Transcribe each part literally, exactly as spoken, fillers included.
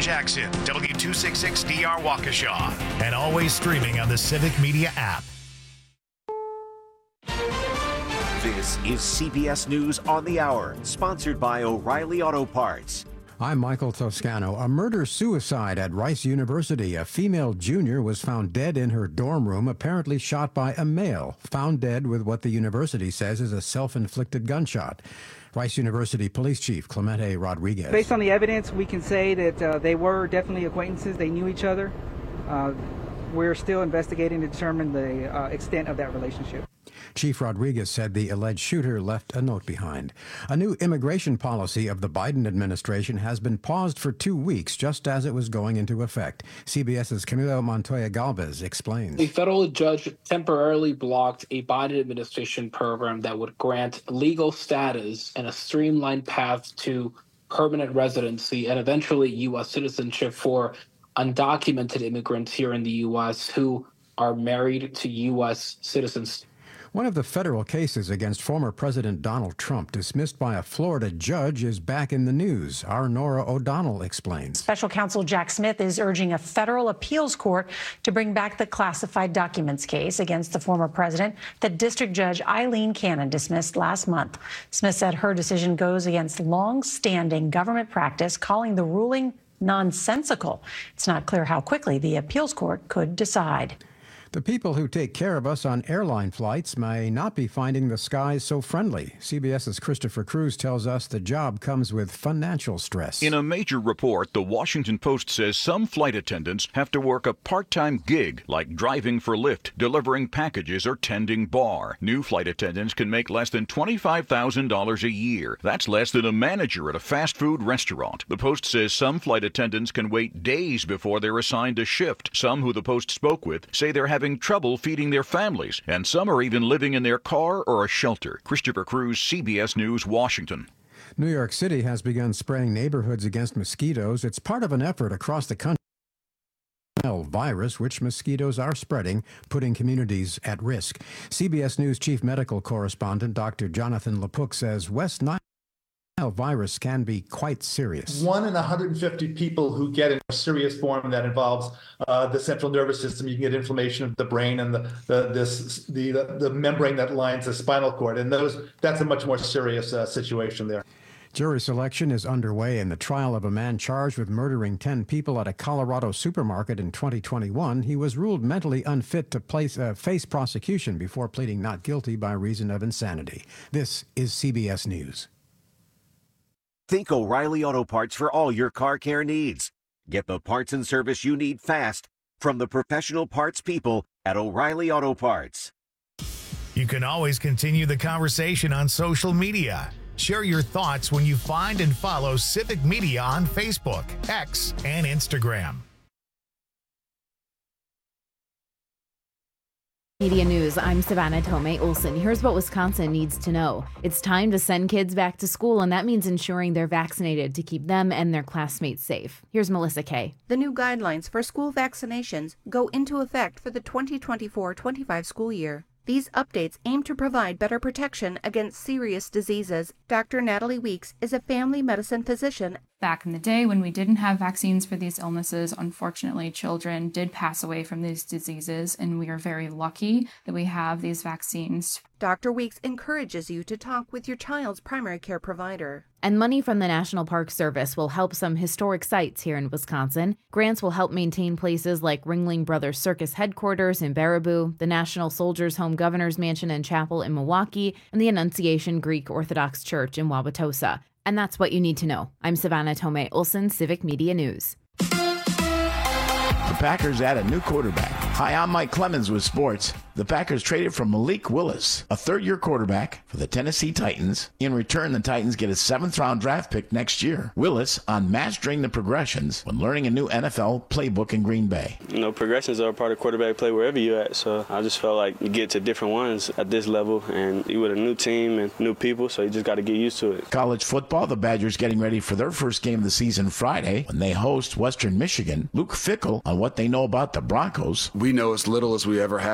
Jackson, W two sixty-six D R Waukesha, and always streaming on the Civic Media app. This is C B S News on the Hour, sponsored by O'Reilly Auto Parts. I'm Michael Toscano. A murder-suicide at Rice University. A female junior was found dead in her dorm room, apparently shot by a male, found dead with what the university says is a self-inflicted gunshot. Rice University Police Chief Clemente Rodriguez. Based on the evidence, we can say that uh, they were definitely acquaintances. They knew each other. Uh, we're still investigating to determine the uh, extent of that relationship. Chief Rodriguez said the alleged shooter left a note behind. A new immigration policy of the Biden administration has been paused for two weeks, just as it was going into effect. CBS's Camilo Montoya Galvez explains. A federal judge temporarily blocked a Biden administration program that would grant legal status and a streamlined path to permanent residency and eventually U S citizenship for undocumented immigrants here in the U S who are married to U S citizens. One of the federal cases against former President Donald Trump, dismissed by a Florida judge, is back in the news. Our Nora O'Donnell explains. Special counsel Jack Smith is urging a federal appeals court to bring back the classified documents case against the former president that District Judge Eileen Cannon dismissed last month. Smith said her decision goes against long-standing government practice, calling the ruling nonsensical. It's not clear how quickly the appeals court could decide. The people who take care of us on airline flights may not be finding the skies so friendly. CBS's Christopher Cruz tells us the job comes with financial stress. In a major report, the Washington Post says some flight attendants have to work a part-time gig, like driving for Lyft, delivering packages, or tending bar. New flight attendants can make less than twenty-five thousand dollars a year. That's less than a manager at a fast food restaurant. The Post says some flight attendants can wait days before they're assigned a shift. Some who the Post spoke with say they're having trouble feeding their families, and some are even living in their car or a shelter. Christopher Cruz, C B S News, Washington. New York City has begun spraying neighborhoods against mosquitoes. It's part of an effort across the country. Virus, which mosquitoes are spreading, putting communities at risk. C B S News chief medical correspondent Doctor Jonathan Lepuc says West Nile virus can be quite serious. One in one hundred fifty people who get in a serious form that involves uh, the central nervous system. You can get inflammation of the brain and the the this the the membrane that lines the spinal cord, and those that's a much more serious uh, situation there. Jury selection is underway in the trial of a man charged with murdering ten people at a Colorado supermarket in twenty twenty-one. He was ruled mentally unfit to place, uh, face prosecution before pleading not guilty by reason of insanity. This is C B S News. Think O'Reilly Auto Parts for all your car care needs. Get the parts and service you need fast from the professional parts people at O'Reilly Auto Parts. You can always continue the conversation on social media. Share your thoughts when you find and follow Civic Media on Facebook, X, and Instagram. Media News, I'm Savannah Tomei Olsen. Here's what Wisconsin needs to know. It's time to send kids back to school, and that means ensuring they're vaccinated to keep them and their classmates safe. Here's Melissa Kay. The new guidelines for school vaccinations go into effect for the twenty twenty-four twenty-five school year. These updates aim to provide better protection against serious diseases. Doctor Natalie Weeks is a family medicine physician. Back in the day when we didn't have vaccines for these illnesses, unfortunately, children did pass away from these diseases, and we are very lucky that we have these vaccines. Doctor Weeks encourages you to talk with your child's primary care provider. And money from the National Park Service will help some historic sites here in Wisconsin. Grants will help maintain places like Ringling Brothers Circus headquarters in Baraboo, the National Soldiers Home Governor's Mansion and Chapel in Milwaukee, and the Annunciation Greek Orthodox Church in Wauwatosa. And that's what you need to know. I'm Savannah Tomei Olsen, Civic Media News. The Packers add a new quarterback. Hi, I'm Mike Clemens with sports. The Packers traded for Malik Willis, a third-year quarterback for the Tennessee Titans. In return, the Titans get a seventh-round draft pick next year. Willis on mastering the progressions when learning a new N F L playbook in Green Bay. You know, progressions are a part of quarterback play wherever you're at, so I just felt like you get to different ones at this level, and you with a new team and new people, so you just got to get used to it. College football, the Badgers getting ready for their first game of the season Friday when they host Western Michigan. Luke Fickell on what they know about the Broncos. We know as little as we ever have known, right?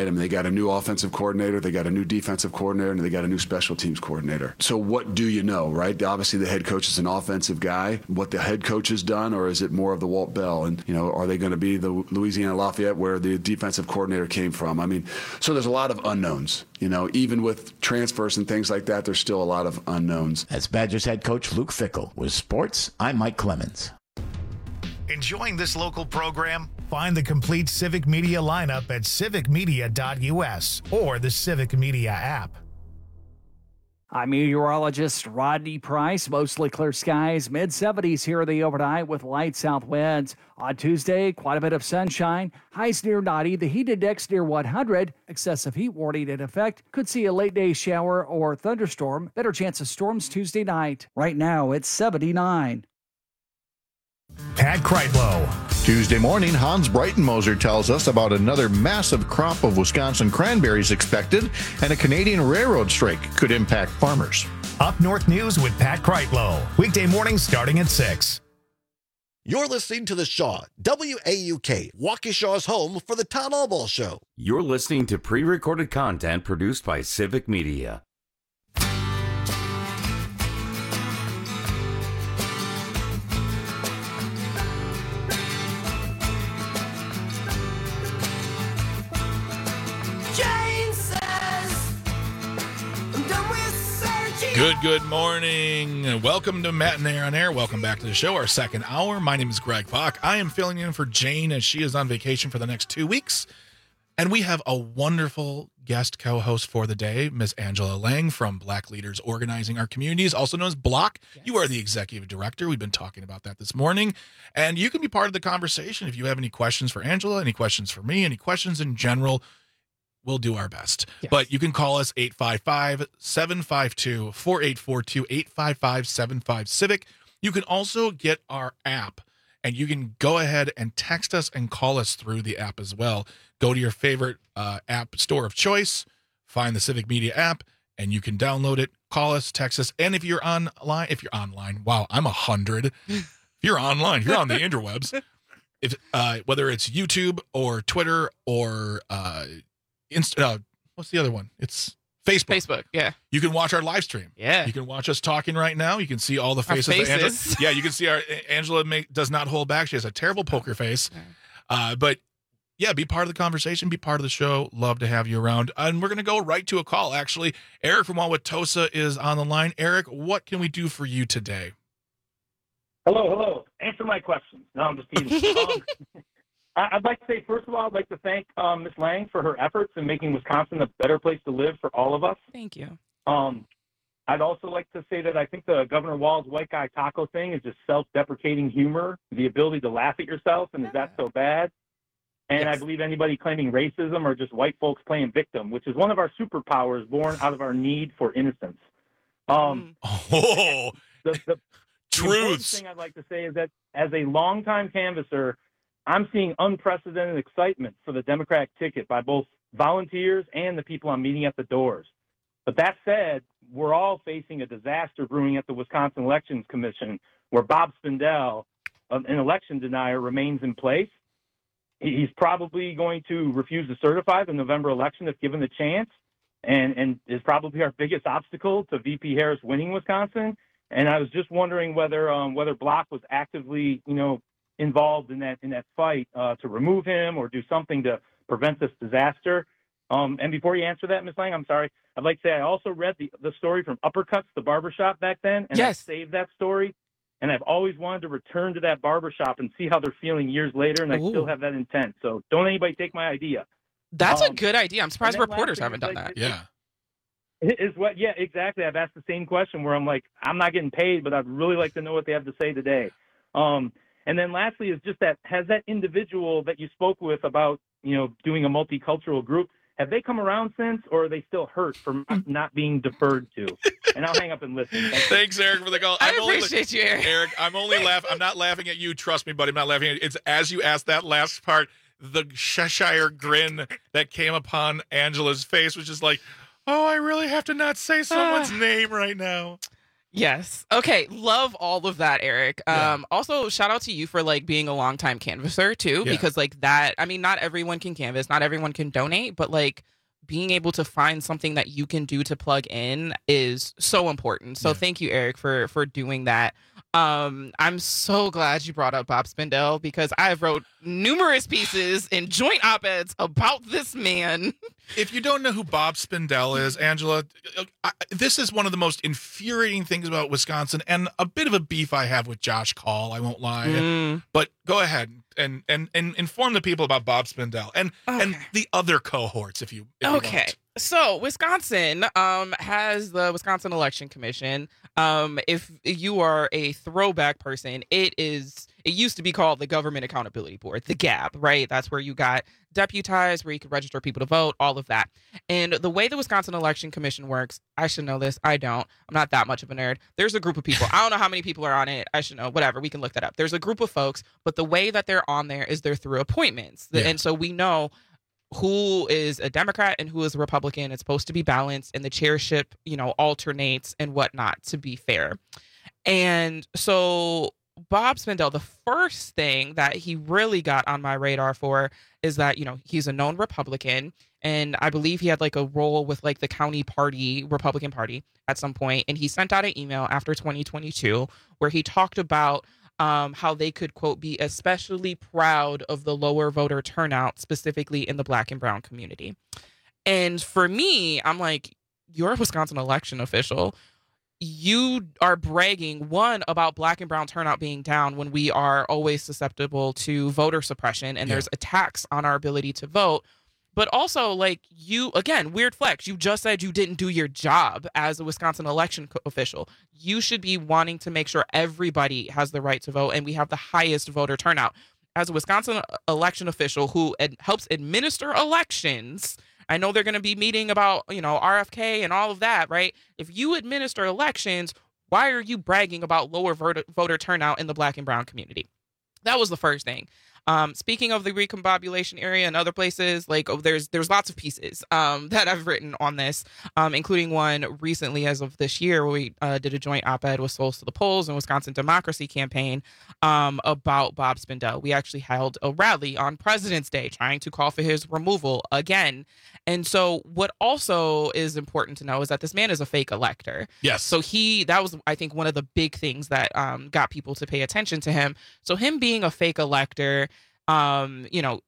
right? I mean, they got a new offensive coordinator, they got a new defensive coordinator, and they got a new special teams coordinator. So what do you know, right? Obviously, the head coach is an offensive guy. What the head coach has done, or is it more of the Walt Bell? And, you know, are they going to be the Louisiana Lafayette where the defensive coordinator came from? I mean, so there's a lot of unknowns. You know, even with transfers and things like that, there's still a lot of unknowns. As Badgers head coach Luke Fickell. With sports, I'm Mike Clemens. Enjoying this local program? Find the complete Civic Media lineup at civic media dot u s or the Civic Media app. I'm meteorologist Rodney Price. Mostly clear skies, mid seventies here in the overnight with light south winds. On Tuesday, quite a bit of sunshine. Highs near ninety, the heat index near one hundred. Excessive heat warning in effect. Could see a late day shower or thunderstorm. Better chance of storms Tuesday night. Right now, it's seventy-nine. Pat Kreitlow. Tuesday morning, Hans Breitenmoser tells us about another massive crop of Wisconsin cranberries expected, and a Canadian railroad strike could impact farmers. Up North News with Pat Kreitlow. Weekday mornings starting at six. You're listening to The Shaw, W A U K, Waukesha's home for the Tom Albaugh Show. You're listening to pre-recorded content produced by Civic Media. Good, good morning. Welcome to Matinee on Air. Welcome back to the show, our second hour. My name is Greg Bach. I am filling in for Jane as she is on vacation for the next two weeks. And we have a wonderful guest co-host for the day, Miss Angela Lang from Black Leaders Organizing Our Communities, also known as Block. Yes. You are the executive director. We've been talking about that this morning. And you can be part of the conversation if you have any questions for Angela, any questions for me, any questions in general. We'll do our best. Yes. But you can call us eight five five, seven five two, four eight four two, eight five five, seven five Civic. You can also get our app, and you can go ahead and text us and call us through the app as well. Go to your favorite uh, app store of choice, find the Civic Media app, and you can download it, call us, text us. And if you're online, if you're online, wow, I'm a hundred. If you're online, if you're on the interwebs, if uh, whether it's YouTube or Twitter or uh, Inst- uh, what's the other one? It's Facebook. Facebook, yeah. You can watch our live stream. Yeah. You can watch us talking right now. You can see all the faces. Our faces. That Angela, yeah, you can see our Angela make, does not hold back. She has a terrible poker face. Uh, but yeah, be part of the conversation. Be part of the show. Love to have you around. And we're going to go right to a call, actually. Eric from Wauwatosa is on the line. Eric, what can we do for you today? Hello, hello. Answer my questions. No, I'm just kidding. um, I'd like to say, first of all, I'd like to thank um, Miz Lang for her efforts in making Wisconsin a better place to live for all of us. Thank you. Um, I'd also like to say that I think the Governor Walz white guy taco thing is just self-deprecating humor, the ability to laugh at yourself, and is that so bad? And yes. I believe anybody claiming racism are just white folks playing victim, which is one of our superpowers born out of our need for innocence. Um, oh, the, the, truths. The thing I'd like to say is that as a longtime canvasser, I'm seeing unprecedented excitement for the Democratic ticket by both volunteers and the people I'm meeting at the doors. But that said, we're all facing a disaster brewing at the Wisconsin Elections Commission, where Bob Spindell, an election denier, remains in place. He's probably going to refuse to certify the November election if given the chance, and, and is probably our biggest obstacle to V P Harris winning Wisconsin. And I was just wondering whether um, whether Block was actively, you know, involved in that in that fight uh, to remove him or do something to prevent this disaster. Um, and before you answer that, Miz Lang, I'm sorry. I'd like to say I also read the, the story from Uppercuts, the barbershop back then, and yes. I saved that story. And I've always wanted to return to that barbershop and see how they're feeling years later, and I Ooh. still have that intent. So don't anybody take my idea. That's um, a good idea. I'm surprised reporters haven't done like, that. Yeah. Is what? Yeah, exactly. I've asked the same question where I'm like, I'm not getting paid, but I'd really like to know what they have to say today. Um, and then lastly is just that, has that individual that you spoke with about, you know, doing a multicultural group, have they come around since, or are they still hurt from not being deferred to? And I'll hang up and listen. Thanks, Thanks Eric, for the call. I I'm appreciate only, you, Eric. Eric, I'm only laughing. I'm not laughing at you. Trust me, buddy. I'm not laughing at you. It's as you asked that last part, the Cheshire grin that came upon Angela's face was just like, oh, I really have to not say someone's uh, name right now. Yes. Okay. Love all of that, Eric. Yeah. Um, also, shout out to you for like being a longtime canvasser too, Yeah. because like that, I mean, not everyone can canvas, not everyone can donate, but like being able to find something that you can do to plug in is so important. So Yeah. thank you, Eric, for for doing that. Um, I'm so glad you brought up Bob Spindell because I've wrote numerous pieces in joint op-eds about this man. If you don't know who Bob Spindell is, Angela, I, this is one of the most infuriating things about Wisconsin, and a bit of a beef I have with Josh Call. I won't lie, Mm. but go ahead and and and inform the people about Bob Spindell and and the other cohorts, if you if you Okay. want. So Wisconsin um has the Wisconsin Election Commission. Um if you are a throwback person, it is it used to be called the Government Accountability Board, the G A B, right? That's where you got deputized, where you could register people to vote, all of that. And the way the Wisconsin Election Commission works, I should know this. I don't. I'm not that much of a nerd. There's a group of people. I don't know how many people are on it. I should know. Whatever. We can look that up. There's a group of folks, but the way that they're on there is they're through appointments. Yeah. And so we know who is a Democrat and who is a Republican. It's supposed to be balanced, and the chairship, you know, alternates and whatnot, to be fair. And so Bob Spindell, the first thing that he really got on my radar for is that, you know, he's a known Republican, and I believe he had like a role with like the county party, Republican Party at some point. And he sent out an email after twenty twenty-two where he talked about um, how they could, quote, be especially proud of the lower voter turnout, specifically in the Black and brown community. And for me, I'm like, you're a Wisconsin election official. You are bragging, one, about Black and brown turnout being down when we are always susceptible to voter suppression and Yeah. there's attacks on our ability to vote. But also, like, you, again, weird flex. You just said you didn't do your job as a Wisconsin election co- official. You should be wanting to make sure everybody has the right to vote and we have the highest voter turnout. As a Wisconsin election official who ad- helps administer elections, I know they're going to be meeting about, you know, R F K and all of that, right? If you administer elections, why are you bragging about lower voter, voter turnout in the Black and brown community? That was the first thing. Um, speaking of the recombobulation area and other places, like oh, there's there's lots of pieces um, that I've written on this, um, including one recently as of this year where we uh, did a joint op-ed with Souls to the Polls and Wisconsin Democracy Campaign um, about Bob Spindell. We actually held a rally on President's Day trying to call for his removal again. And so what also is important to know is that this man is a fake elector. Yes. So he, that was, I think, one of the big things that um, got people to pay attention to him. So him being a fake elector, um, you know,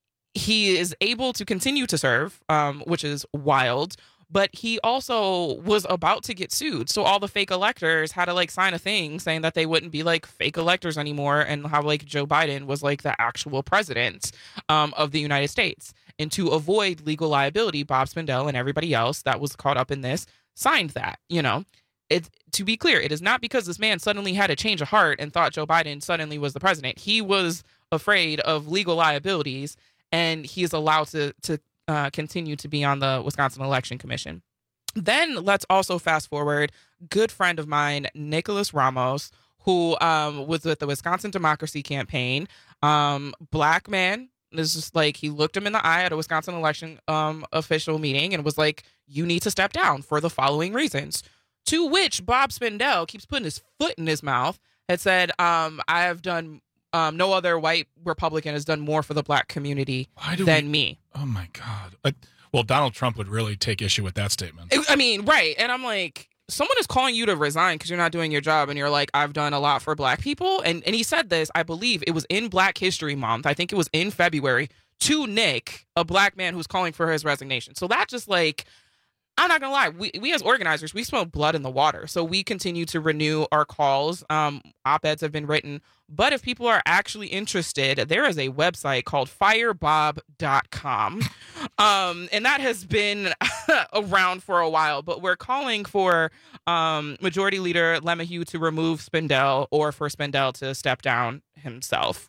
he is able to continue to serve, um, which is wild. But he also was about to get sued. So all the fake electors had to like sign a thing saying that they wouldn't be like fake electors anymore, and how like Joe Biden was like the actual president um, of the United States. And to avoid legal liability, Bob Spindell and everybody else that was caught up in this signed that, you know. It, to be clear, it is not because this man suddenly had a change of heart and thought Joe Biden suddenly was the president. He was afraid of legal liabilities, and he is allowed to to uh, continue to be on the Wisconsin Election Commission. Then let's also fast forward. Good friend of mine, Nicholas Ramos, who um, was with the Wisconsin Democracy Campaign, um, black man. It's just like he looked him in the eye at a Wisconsin election um, official meeting and was like, you need to step down for the following reasons. To which Bob Spindell keeps putting his foot in his mouth, had said, um, I have done, um, no other white Republican has done more for the black community than we, me. Oh, my God. Uh, well, Donald Trump would really take issue with that statement. I mean, right. And I'm like, someone is calling you to resign because you're not doing your job. And you're like, I've done a lot for black people. And, and he said this, I believe it was in Black History Month. I think it was in February to Nick, a black man who's calling for his resignation. So that just like, I'm not gonna lie, we, we as organizers, we smell blood in the water. So we continue to renew our calls. Um, op-eds have been written. But if people are actually interested, there is a website called fire bob dot com. Um, and that has been around for a while. But we're calling for um, Majority Leader LeMahieu to remove Spindell, or for Spindell to step down himself.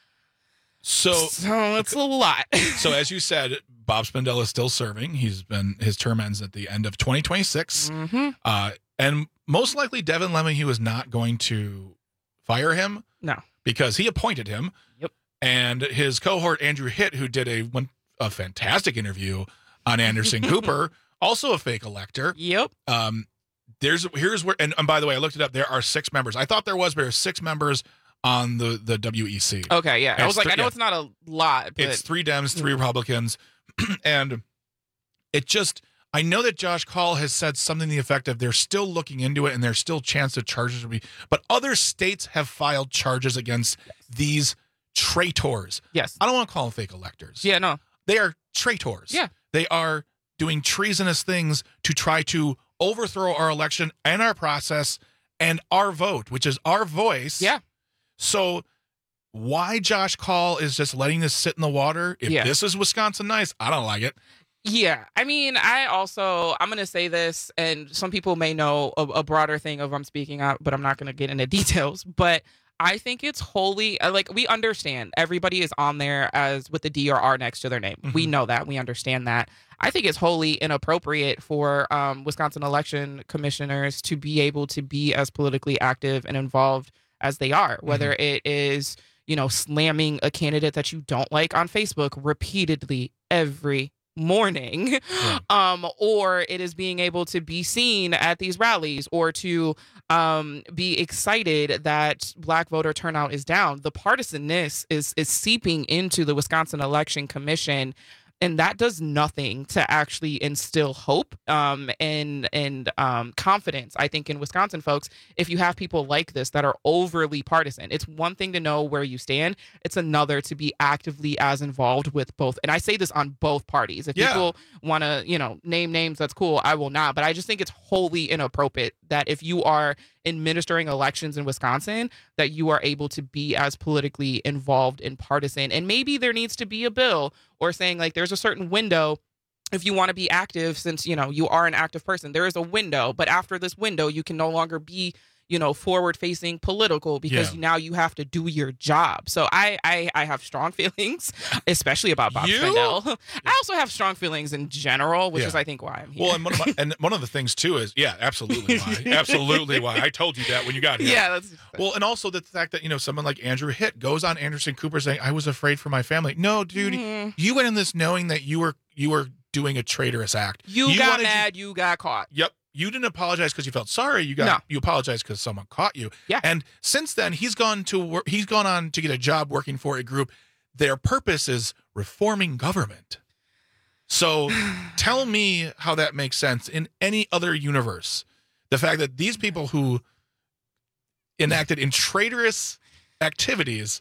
So, so it's a lot. So as you said, Bob Spindell is still serving. He's been, his term ends at the end of twenty twenty-six. Mm-hmm. Uh, and most likely Devin LeMahieu is not going to fire him. No. Because he appointed him. Yep. And his cohort, Andrew Hitt, who did a, one, a fantastic interview on Anderson Cooper, also a fake elector. Yep. Um, There's here's where and, and by the way, I looked it up. There are six members. I thought there was, but there are six members on the the W E C. Okay, yeah. And I was like, three, I know yeah. it's not a lot, but It's three Dems, three Republicans, and it just. I know that Josh Kaul has said something to the effect of they're still looking into it and there's still chance that charges will be, but other states have filed charges against these traitors. Yes. I don't want to call them fake electors. Yeah, no. They are traitors. Yeah. They are doing treasonous things to try to overthrow our election and our process and our vote, which is our voice. Yeah. So why Josh Kaul is just letting this sit in the water? If Yeah. this is Wisconsin nice, I don't like it. Yeah, I mean, I also, I'm going to say this, and some people may know a, a broader thing of I'm speaking out, but I'm not going to get into details. But I think it's wholly, like, we understand everybody is on there as with the D or R next to their name. Mm-hmm. We know that. We understand that. I think it's wholly inappropriate for um, Wisconsin election commissioners to be able to be as politically active and involved as they are, whether Mm-hmm. it is, you know, slamming a candidate that you don't like on Facebook repeatedly every morning, yeah. um, or it is being able to be seen at these rallies or to um, be excited that Black voter turnout is down. The partisanness is is seeping into the Wisconsin Election Commission, and that does nothing to actually instill hope um, and and um, confidence, I think, in Wisconsin folks. If you have people like this that are overly partisan, it's one thing to know where you stand. It's another to be actively as involved with both. And I say this on both parties. If Yeah. people want to, you know, name names, that's cool. I will not. But I just think it's wholly inappropriate that if you are administering elections in Wisconsin, that you are able to be as politically involved and partisan. And maybe there needs to be a bill or saying like there's a certain window if you want to be active, since, you know, you are an active person. There is a window, but after this window, you can no longer be, you know, forward facing political because Yeah. now you have to do your job. So I I, I have strong feelings, especially about Bob You? Spindell. I also have strong feelings in general, which Yeah. is, I think, why I'm here. Well, and one, of my, and one of the things too is, yeah, absolutely why. Absolutely why. I told you that when you got here. Yeah, that's well, and also the fact that, you know, someone like Andrew Hitt goes on Anderson Cooper saying, I was afraid for my family. No, dude, Mhm. you went in this knowing that you were you were doing a traitorous act. You, got wanted- mad, you got caught. Yep. You didn't apologize because you felt sorry. You got No. you apologized because someone caught you. Yeah. And since then, he's gone to work. He's gone on to get a job working for a group. Their purpose is reforming government. So, tell me how that makes sense in any other universe. The fact that these people who enacted in traitorous activities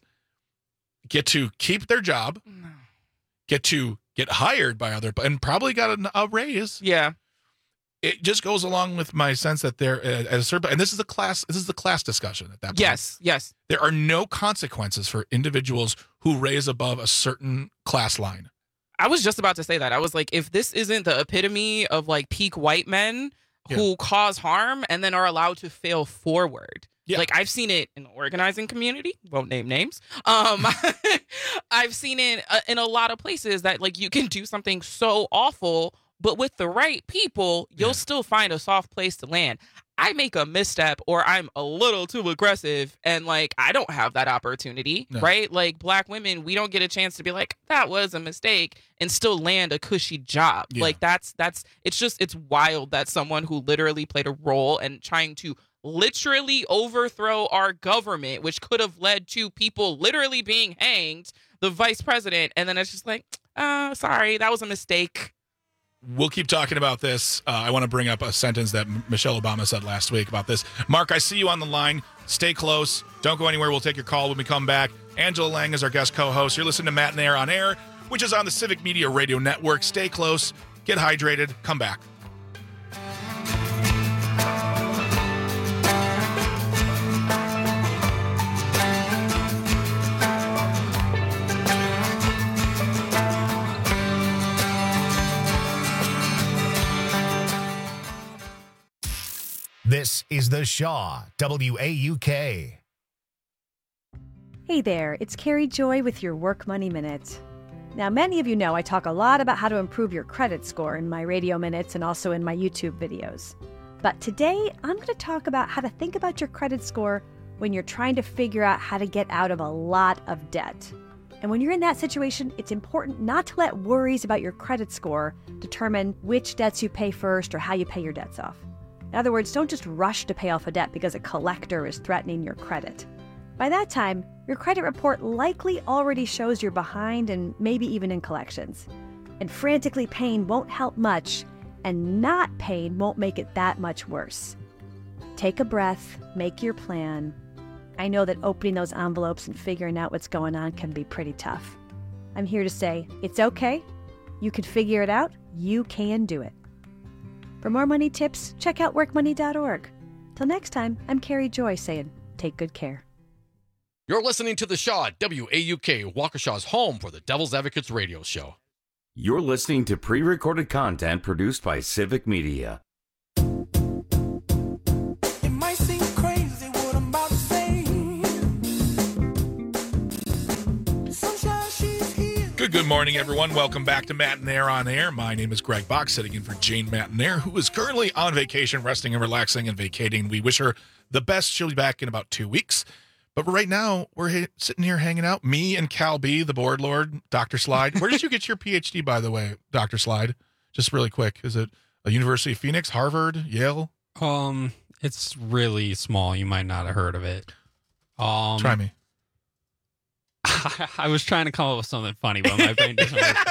get to keep their job, get to get hired by other, and probably got a, a raise. Yeah. It just goes along with my sense that there, uh, at a certain, and this is the class, this is the class discussion at that point. Yes, yes. There are no consequences for individuals who raise above a certain class line. I was just about to say that. I was like, if this isn't the epitome of like peak white men who Yeah. cause harm and then are allowed to fail forward. Yeah. Like I've seen it in the organizing community, won't name names. Um, I've seen it uh, in a lot of places that like you can do something so awful, but with the right people, you'll Yeah. still find a soft place to land. I make a misstep or I'm a little too aggressive and like I don't have that opportunity, No. right? Like Black women, we don't get a chance to be like, that was a mistake and still land a cushy job. Yeah. Like that's that's it's just it's wild that someone who literally played a role and trying to literally overthrow our government, which could have led to people literally being hanged, the vice president, and then it's just like, uh, sorry, that was a mistake. We'll keep talking about this. Uh, I want to bring up a sentence that M- Michelle Obama said last week about this. Mark, I see you on the line. Stay close. Don't go anywhere. We'll take your call when we come back. Angela Lang is our guest co-host. You're listening to Matt and Air on Air, which is on the Civic Media Radio Network. Stay close. Get hydrated. Come back. This is The Shaw, W A U K. Hey there, it's Carrie Joy with your Work Money Minute. Now, many of you know I talk a lot about how to improve your credit score in my radio minutes and also in my YouTube videos. But today, I'm going to talk about how to think about your credit score when you're trying to figure out how to get out of a lot of debt. And when you're in that situation, it's important not to let worries about your credit score determine which debts you pay first or how you pay your debts off. In other words, don't just rush to pay off a debt because a collector is threatening your credit. By that time, your credit report likely already shows you're behind and maybe even in collections. And frantically paying won't help much, and not paying won't make it that much worse. Take a breath, make your plan. I know that opening those envelopes and figuring out what's going on can be pretty tough. I'm here to say, it's okay. You can figure it out. You can do it. For more money tips, check out work money dot org. Till next time, I'm Carrie Joy saying, take good care. You're listening to The Shaw at W A U K, Waukesha's home for the Devil's Advocates radio show. You're listening to pre-recorded content produced by Civic Media. It might seem crazy what I'm about to say. Sunshine, she's here. Good, good morning, everyone. Welcome back to Matt and Air on Air. My name is Greg Bach, sitting in for Jane Matt and Air, who is currently on vacation, resting and relaxing and vacating. We wish her the best. She'll be back in about two weeks. But right now, we're ha- sitting here hanging out. Me and Cal B, the board lord, Doctor Slide. Where did you get your P H D, by the way, Doctor Slide? Just really quick. Is it a University of Phoenix, Harvard, Yale? Um, it's really small. You might not have heard of it. Um, Try me. I was trying to come up with something funny, but my brain doesn't work.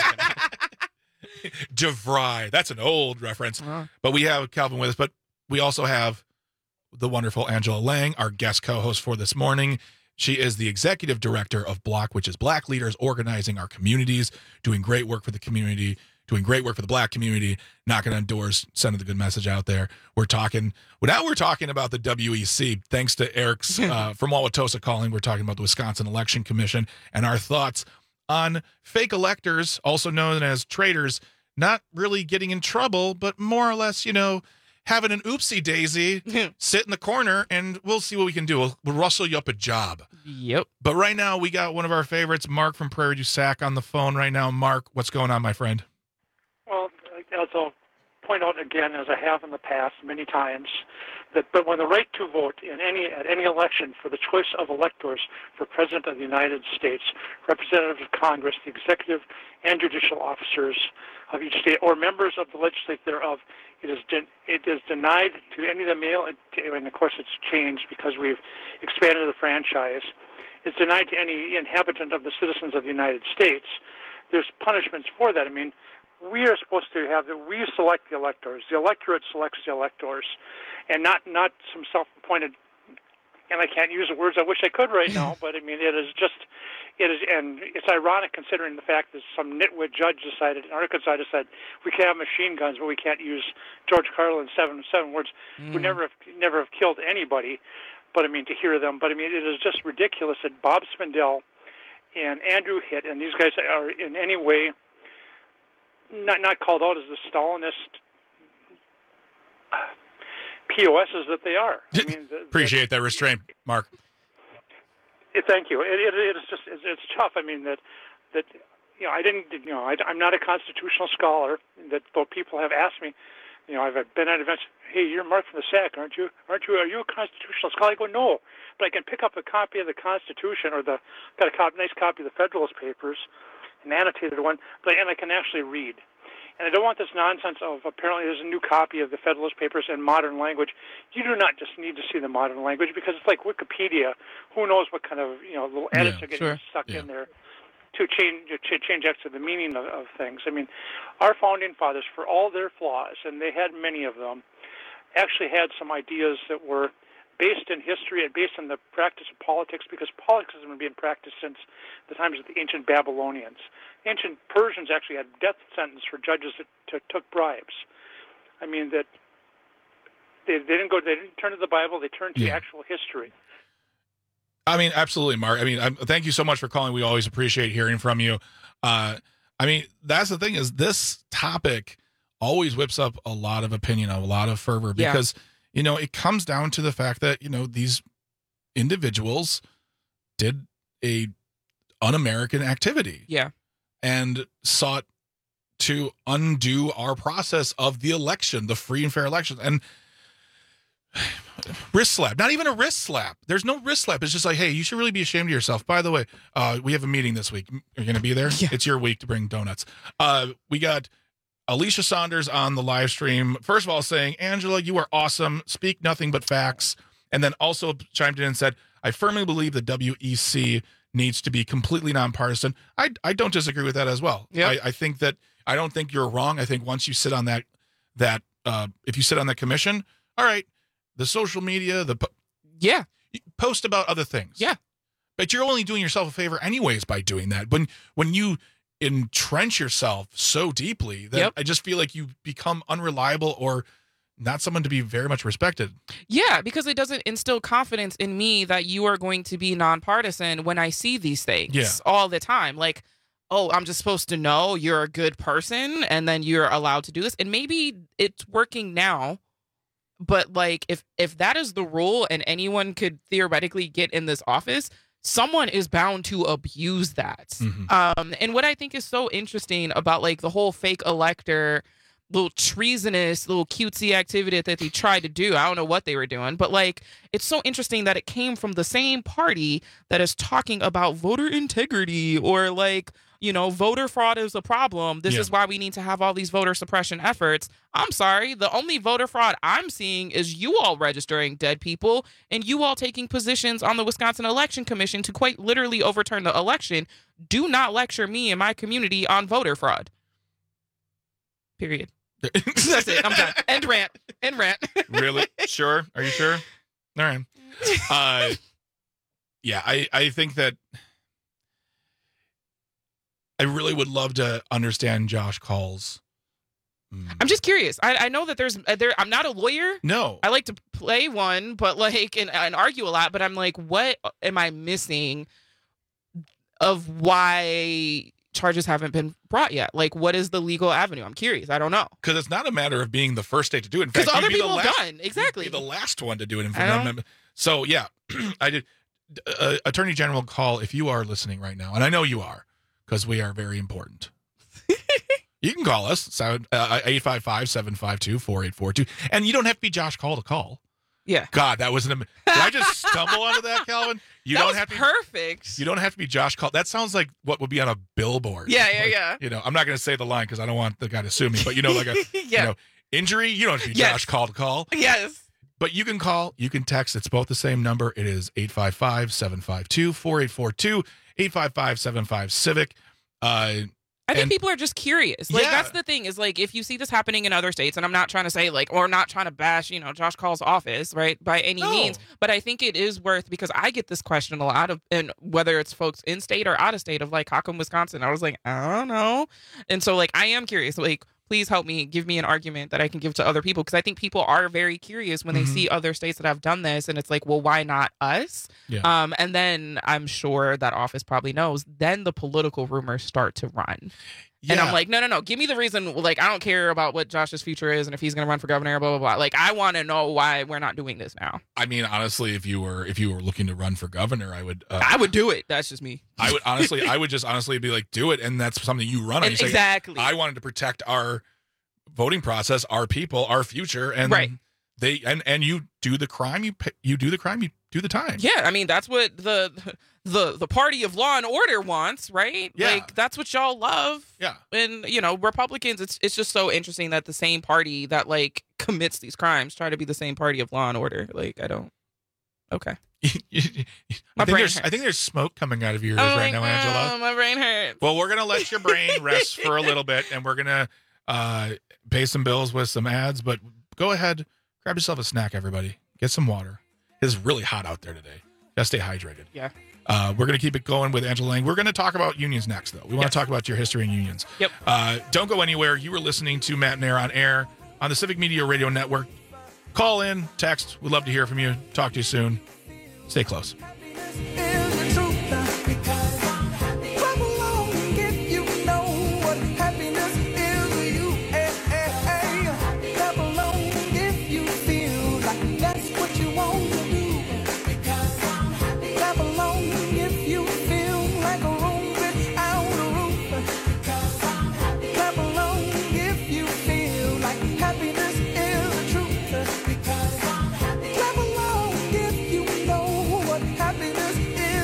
DeVry. That's an old reference. Uh-huh. But we have Calvin with us. But we also have the wonderful Angela Lang, our guest co-host for this morning. She is the executive director of Block, which is Black Leaders Organizing Our Communities, doing great work for the community, doing great work for the Black community, knocking on doors, sending the good message out there. We're talking, well, now we're talking about the W E C. Thanks to Eric's uh, from Wauwatosa calling, we're talking about the Wisconsin Election Commission and our thoughts on fake electors, also known as traitors, not really getting in trouble, but more or less, you know, having an oopsie daisy, sit in the corner, and we'll see what we can do. We'll, we'll rustle you up a job. Yep. But right now, we got one of our favorites, Mark from Prairie du Sac, on the phone right now. Mark, what's going on, my friend? Well, as I'll point out again, as I have in the past many times, that but when the right to vote in any at any election for the choice of electors for President of the United States, representatives of Congress, the executive and judicial officers of each state, or members of the legislature thereof, it is de- it is denied to any of the male, and of course it's changed because we've expanded the franchise. It's denied to any inhabitant of the citizens of the United States. There's punishments for that. I mean, we are supposed to have the, we select the electors. The electorate selects the electors, and not not some self-appointed. And I can't use the words I wish I could right now, but I mean it is just it is, and it's ironic considering the fact that some nitwit judge decided in Arkansas decided we can have machine guns, but we can't use George Carlin's seven seven words. Mm. We never have never have killed anybody, but I mean to hear them. But I mean it is just ridiculous that Bob Spindell and Andrew Hitt and these guys are in any way not not called out as the Stalinist P O Ss that they are. I mean, the, Appreciate that restraint, Mark. It, thank you. It, it, it is just it's, it's tough. I mean that that you know I didn't you know I, I'm not a constitutional scholar. That though people have asked me, you know I've been at events. Hey, you're Mark from the S A C, aren't you? Aren't you? Are you a constitutional scholar? I go no, but I can pick up a copy of the Constitution or the got a copy, nice copy of the Federalist Papers, an annotated one, but and I can actually read. And I don't want this nonsense of apparently there's a new copy of the Federalist Papers in modern language. You do not just need to see the modern language because it's like Wikipedia. Who knows what kind of you know little edits yeah, are getting sure. stuck yeah. in there to change to change actually the meaning of, of things. I mean, our founding fathers, for all their flaws, and they had many of them, actually had some ideas that were based in history and based on the practice of politics, because politics has been being practiced since the times of the ancient Babylonians. Ancient Persians actually had death sentence for judges that t- took bribes. I mean that they, they didn't go. They didn't turn to the Bible. They turned to Yeah. actual history. I mean, absolutely, Mark. I mean, I, thank you so much for calling. We always appreciate hearing from you. Uh, I mean, that's the thing is this topic always whips up a lot of opinion, a lot of fervor, because, yeah. you know, it comes down to the fact that, you know, these individuals did a un-American activity. Yeah. And sought to undo our process of the election, the free and fair election. And wrist slap, not even a wrist slap. There's no wrist slap. It's just like, hey, you should really be ashamed of yourself. By the way, uh, we have a meeting this week. You're going to be there? Yeah. It's your week to bring donuts. Uh, we got Alicia Saunders on the live stream, first of all, saying, Angela, you are awesome. Speak nothing but facts. And then also chimed in and said, I firmly believe the W E C needs to be completely nonpartisan. I, I don't disagree with that as well. Yep. I, I think that I don't think you're wrong. I think once you sit on that, that uh, if you sit on that commission, all right, the social media, the yeah, post about other things. Yeah. But you're only doing yourself a favor anyways by doing that. When when you entrench yourself so deeply that Yep. I just feel like you become unreliable or not someone to be very much respected. Yeah, because it doesn't instill confidence in me that you are going to be nonpartisan when I see these things Yeah. all the time. Like, oh, I'm just supposed to know you're a good person and then you're allowed to do this. And maybe it's working now, but like if if that is the rule and anyone could theoretically get in this office, someone is bound to abuse that. Mm-hmm. Um, and what I think is so interesting about like the whole fake elector, little treasonous, little cutesy activity that they tried to do. I don't know what they were doing, but like it's so interesting that it came from the same party that is talking about voter integrity or like, you know, voter fraud is a problem. This Yeah. is why we need to have all these voter suppression efforts. I'm sorry. The only voter fraud I'm seeing is you all registering dead people and you all taking positions on the Wisconsin Election Commission to quite literally overturn the election. Do not lecture me and my community on voter fraud. Period. That's it. I'm done. End rant. End rant. Really? Sure? Are you sure? All right. Uh, yeah, I, I think that I really would love to understand Josh Call's. I'm just curious. I, I know that there's uh, there. I'm not a lawyer. No. I like to play one, but like and, and argue a lot. But I'm like, what am I missing of why charges haven't been brought yet? Like, what is the legal avenue? I'm curious. I don't know. Because it's not a matter of being the first state to do it. In fact, Because other you'd be the people have last- done. Exactly. You'd be the last one to do it. In I know. fact, so yeah, I did. Uh, Attorney General Call, if you are listening right now, and I know you are, because we are very important. You can call us, so, uh, eight five five, seven five two, four eight four two. And you don't have to be Josh Call to call. Yeah. God, that was an. Did I just stumble onto that, Calvin? You That don't was have to be, perfect. You don't have to be Josh Call. That sounds like what would be on a billboard. Yeah, yeah, Like, yeah. You know, I'm not going to say the line because I don't want the guy to sue me. But you know, like a Yeah. you know, injury, you don't have to be Yes. Josh Call to call. Yes. But you can call, you can text. It's both the same number. It is eight five five, seven five two, four eight four two, eight five five, seven five Civic. Uh, I think and- people are just curious. Like, Yeah. that's the thing is, like, if you see this happening in other states, and I'm not trying to say, like, or not trying to bash, you know, Josh Call's office, right, by any No. means, but I think it is worth, because I get this question a lot of, and whether it's folks in state or out of state, of, like, how come Wisconsin? I was like, I don't know. And so, like, I am curious. Like, please help me, give me an argument that I can give to other people, because I think people are very curious when they Mhm. see other states that have done this, and it's like, well, why not us? Yeah. Um, and then I'm sure that office probably knows. Then the political rumors start to run. And Yeah. I'm like, no, no, no. Give me the reason. Like, I don't care about what Josh's future is and if he's going to run for governor, blah, blah, blah. Like, I want to know why we're not doing this now. I mean, honestly, if you were if you were looking to run for governor, I would. Uh, I would do it. That's just me. I would honestly, I would just honestly be like, do it, and that's something you run on. And You say, exactly. I wanted to protect our voting process, our people, our future, and Right. they and and you do the crime, you pi- you do the crime, you do the time. Yeah, I mean, that's what the the the party of law and order wants, right? Yeah. Like, that's what y'all love. Yeah. And, you know, Republicans, it's it's just so interesting that the same party that, like, commits these crimes try to be the same party of law and order. Like, I don't. Okay. I My think brain there's hurts. I think there's smoke coming out of your ears I'm right like, now, Angela. oh, my brain hurts. Well, we're gonna let your brain rest for a little bit, and we're gonna uh, pay some bills with some ads. But go ahead, grab yourself a snack, everybody. Get some water. It's really hot out there today. Gotta stay hydrated. Yeah. Uh, we're gonna keep it going with Angela Lang. We're gonna talk about unions next, though. We want Yes. to talk about your history in unions. Yep. Uh, don't go anywhere. You were listening to Matt and Air on air on the Civic Media Radio Network. Call in, text. We'd love to hear from you. Talk to you soon. Stay close. Clap along if you know what happiness is.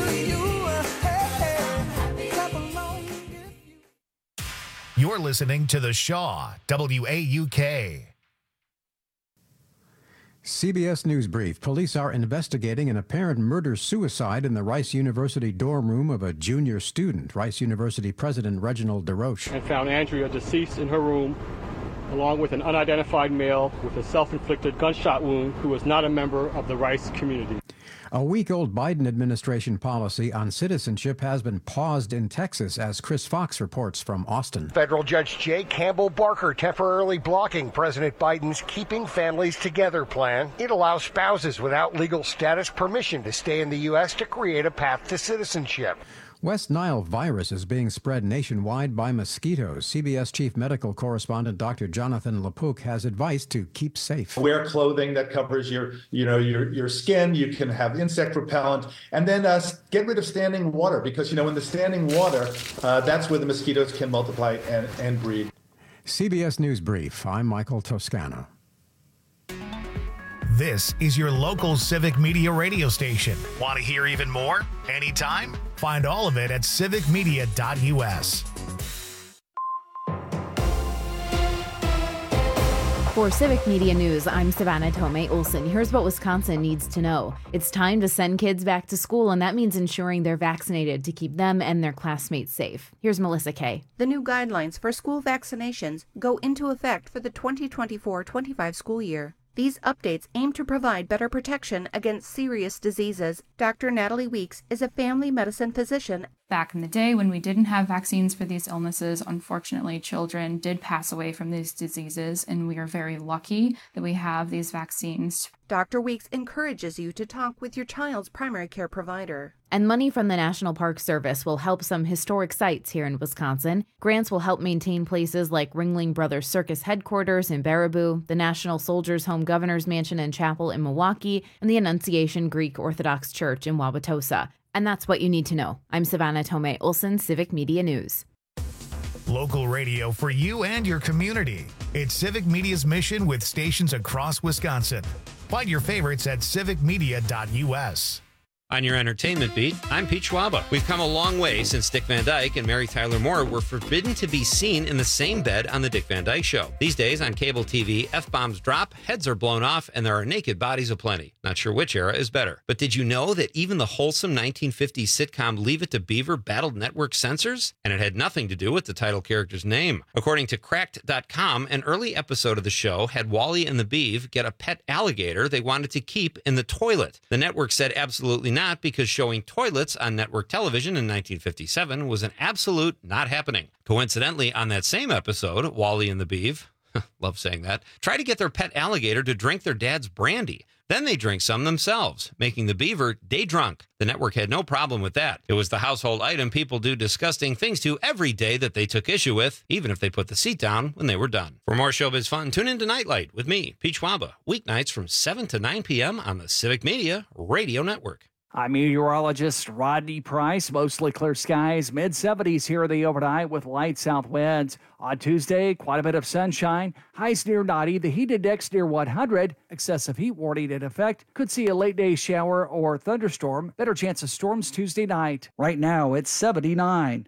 You're listening to The Shaw, W A U K. C B S News Brief. Police are investigating an apparent murder-suicide in the Rice University dorm room of a junior student. Rice University President Reginald DeRoche. And found Andrea deceased in her room, along with an unidentified male with a self-inflicted gunshot wound who was not a member of the Rice community. A week-old Biden administration policy on citizenship has been paused in Texas, as Chris Fox reports from Austin. Federal Judge J. Campbell Barker temporarily blocking President Biden's Keeping Families Together plan. It allows spouses without legal status permission to stay in the U S to create a path to citizenship. West Nile virus is being spread nationwide by mosquitoes. C B S chief medical correspondent Doctor Jonathan LaPook has advice to keep safe. Wear clothing that covers your, you know, your your skin. You can have insect repellent, and then uh, get rid of standing water, because you know in the standing water, uh, that's where the mosquitoes can multiply and, and breed. C B S News Brief. I'm Michael Toscano. This is your local Civic Media radio station. Want to hear even more? Anytime? Find all of it at civic media dot U S. For Civic Media News, I'm Savannah Tomei Olson. Here's what Wisconsin needs to know. It's time to send kids back to school, and that means ensuring they're vaccinated to keep them and their classmates safe. Here's Melissa Kay. The new guidelines for school vaccinations go into effect for the twenty twenty-four twenty-five school year. These updates aim to provide better protection against serious diseases. Doctor Natalie Weeks is a family medicine physician. Back in the day when we didn't have vaccines for these illnesses, unfortunately, children did pass away from these diseases, and we are very lucky that we have these vaccines. Doctor Weeks encourages you to talk with your child's primary care provider. And money from the National Park Service will help some historic sites here in Wisconsin. Grants will help maintain places like Ringling Brothers Circus headquarters in Baraboo, the National Soldiers Home Governor's Mansion and Chapel in Milwaukee, and the Annunciation Greek Orthodox Church in Wauwatosa. And that's what you need to know. I'm Savannah Tomei Olson, Civic Media News. Local radio for you and your community. It's Civic Media's mission with stations across Wisconsin. Find your favorites at civic media dot U S. On your entertainment beat, I'm Pete Schwaba. We've come a long way since Dick Van Dyke and Mary Tyler Moore were forbidden to be seen in the same bed on The Dick Van Dyke Show. These days on cable T V, F-bombs drop, heads are blown off, and there are naked bodies aplenty. Not sure which era is better. But did you know that even the wholesome nineteen fifties sitcom Leave It to Beaver battled network censors? And it had nothing to do with the title character's name. According to cracked dot com, an early episode of the show had Wally and the Beav get a pet alligator they wanted to keep in the toilet. The network said absolutely not. Not because showing toilets on network television in nineteen fifty-seven was an absolute not happening. Coincidentally, on that same episode, Wally and the Beav, love saying that, try to get their pet alligator to drink their dad's brandy. Then they drink some themselves, making the beaver day drunk. The network had no problem with that. It was the household item people do disgusting things to every day that they took issue with, even if they put the seat down when they were done. For more showbiz fun, tune in to Nightlight with me, Pete Schwaba, weeknights from seven to nine p.m. on the Civic Media Radio Network. I'm meteorologist Rodney Price. Mostly clear skies, mid seventies here the overnight with light south winds. On Tuesday, quite a bit of sunshine. Highs near ninety, the heat index near one hundred. Excessive heat warning in effect. Could see a late day shower or thunderstorm. Better chance of storms Tuesday night. Right now, it's seventy-nine.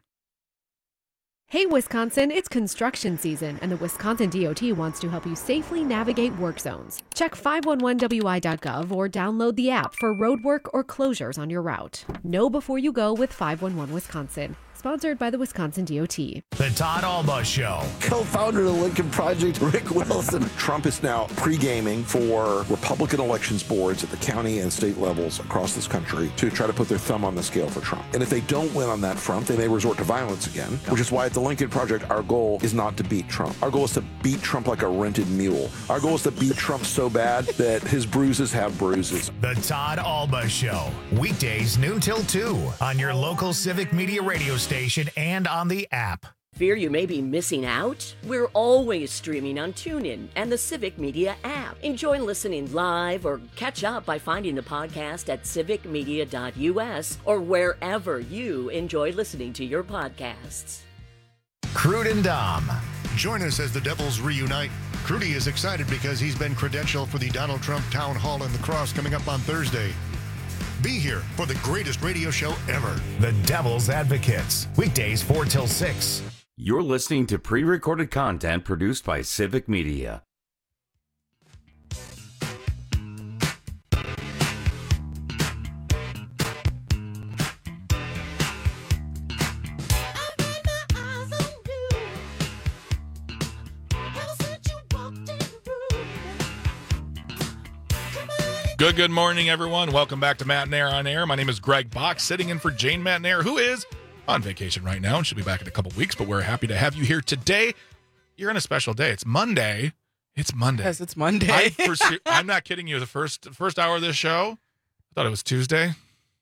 Hey Wisconsin, it's construction season, and the Wisconsin D O T wants to help you safely navigate work zones. Check five one one W I dot gov or download the app for road work or closures on your route. Know before you go with five one one Wisconsin. Sponsored by the Wisconsin D O T. The Todd Alba Show. Co-founder of the Lincoln Project, Rick Wilson. Trump is now pre-gaming for Republican elections boards at the county and state levels across this country to try to put their thumb on the scale for Trump. And if they don't win on that front, they may resort to violence again, which is why at the Lincoln Project, our goal is not to beat Trump. Our goal is to beat Trump like a rented mule. Our goal is to beat Trump so bad that his bruises have bruises. The Todd Alba Show. Weekdays noon till two on your local Civic Media radio station. Station and on the app. Fear you may be missing out? We're always streaming on TuneIn and the Civic Media app. Enjoy listening live or catch up by finding the podcast at civic media dot U S or wherever you enjoy listening to your podcasts. Crude and Dom. Join us as the Devils reunite. Crudy is excited because he's been credentialed for the Donald Trump Town Hall in La Crosse coming up on Thursday. Be here for the greatest radio show ever. The Devil's Advocates. Weekdays four till six. You're listening to pre-recorded content produced by Civic Media. Good, good morning, everyone. Welcome back to Matt and Air on Air. My name is Greg Bach, sitting in for Jane Matt and Air, who is on vacation right now and she'll be back in a couple weeks, but we're happy to have you here today. You're on a special day. It's Monday. It's Monday. Yes, it's Monday. I, for, I'm not kidding you. The first first hour of this show, I thought it was Tuesday.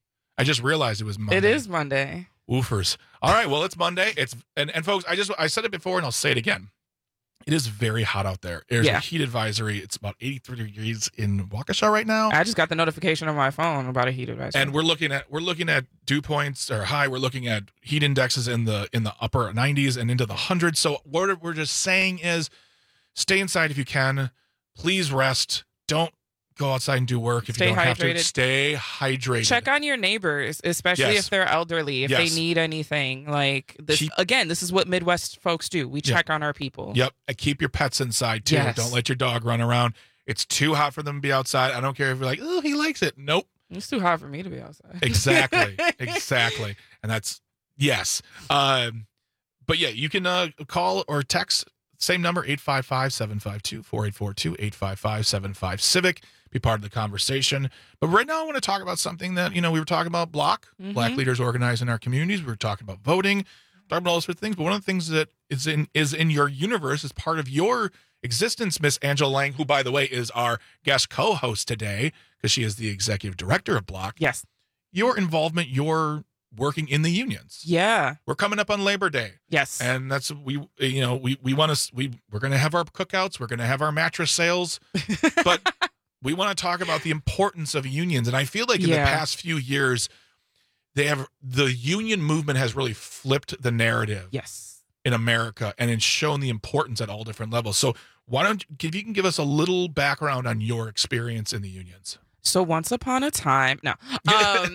I just realized it was Monday. It is Monday. Woofers. All right, well, it's Monday. It's and, and folks, I just I said it before and I'll say it again. It is very hot out there. There's Yeah. a heat advisory. It's about eighty-three degrees in Waukesha right now. I just got the notification on my phone about a heat advisory. And we're looking at we're looking at dew points or high. We're looking at heat indexes in the in the upper nineties and into the hundreds. So what we're just saying is, stay inside if you can. Please rest. Don't go outside and do work if Stay you don't have hydrated. to. Stay hydrated. Check on your neighbors, especially Yes. if they're elderly, if Yes. they need anything. Like this Keep- again, this is what Midwest folks do. We Yeah. check on our people. Yep. And keep your pets inside too. Yes. Don't let your dog run around. It's too hot for them to be outside. I don't care if you're like, oh, he likes it. Nope. It's too hot for me to be outside. Exactly. Exactly. And that's yes. Um, but yeah, you can uh, call or text same number, eight five five, seven five two, four eight four two, eight five five, seven five Civic. Be part of the conversation. But right now I want to talk about something that, you know, we were talking about block, Mhm. black leaders organized in our communities. We were talking about voting, talking about all sorts of things. But one of the things that is in is in your universe, is part of your existence, Miss Angela Lang, who, by the way, is our guest co-host today because she is the executive director of Block. Yes. Your involvement, your working in the unions. Yeah. We're coming up on Labor Day. Yes. And that's we you know, we we want to we we're going to have our cookouts, we're going to have our mattress sales. But we want to talk about the importance of unions, and I feel like in Yeah. the past few years they have the union movement has really flipped the narrative. Yes. In America, and it's shown the importance at all different levels. So why don't if you can give us a little background on your experience in the unions? So once upon a time, no, um,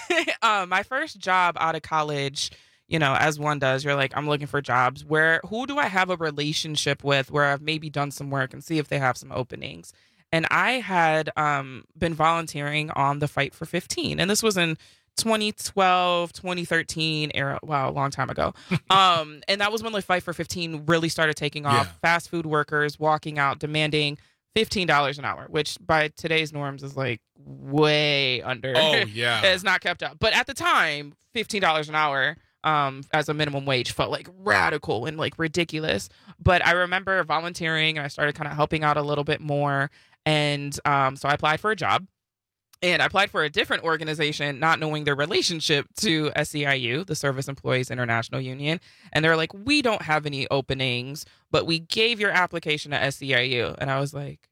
uh, my first job out of college, you know, as one does, you're like, I'm looking for jobs where, who do I have a relationship with where I've maybe done some work and see if they have some openings. And I had um, been volunteering on the Fight for fifteen. And this was in twenty twelve, twenty thirteen era. Wow, a long time ago. um, and that was when the Fight for fifteen really started taking off. Yeah. Fast food workers walking out demanding fifteen dollars an hour, which by today's norms is like way under. Oh, yeah. It's not kept up. But at the time, fifteen dollars an hour um, as a minimum wage felt like radical and like ridiculous. But I remember volunteering and I started kind of helping out a little bit more. And um, so I applied for a job. And I applied for a different organization, not knowing their relationship to S E I U, the Service Employees International Union. And they're like, we don't have any openings, but we gave your application to S E I U. And I was like,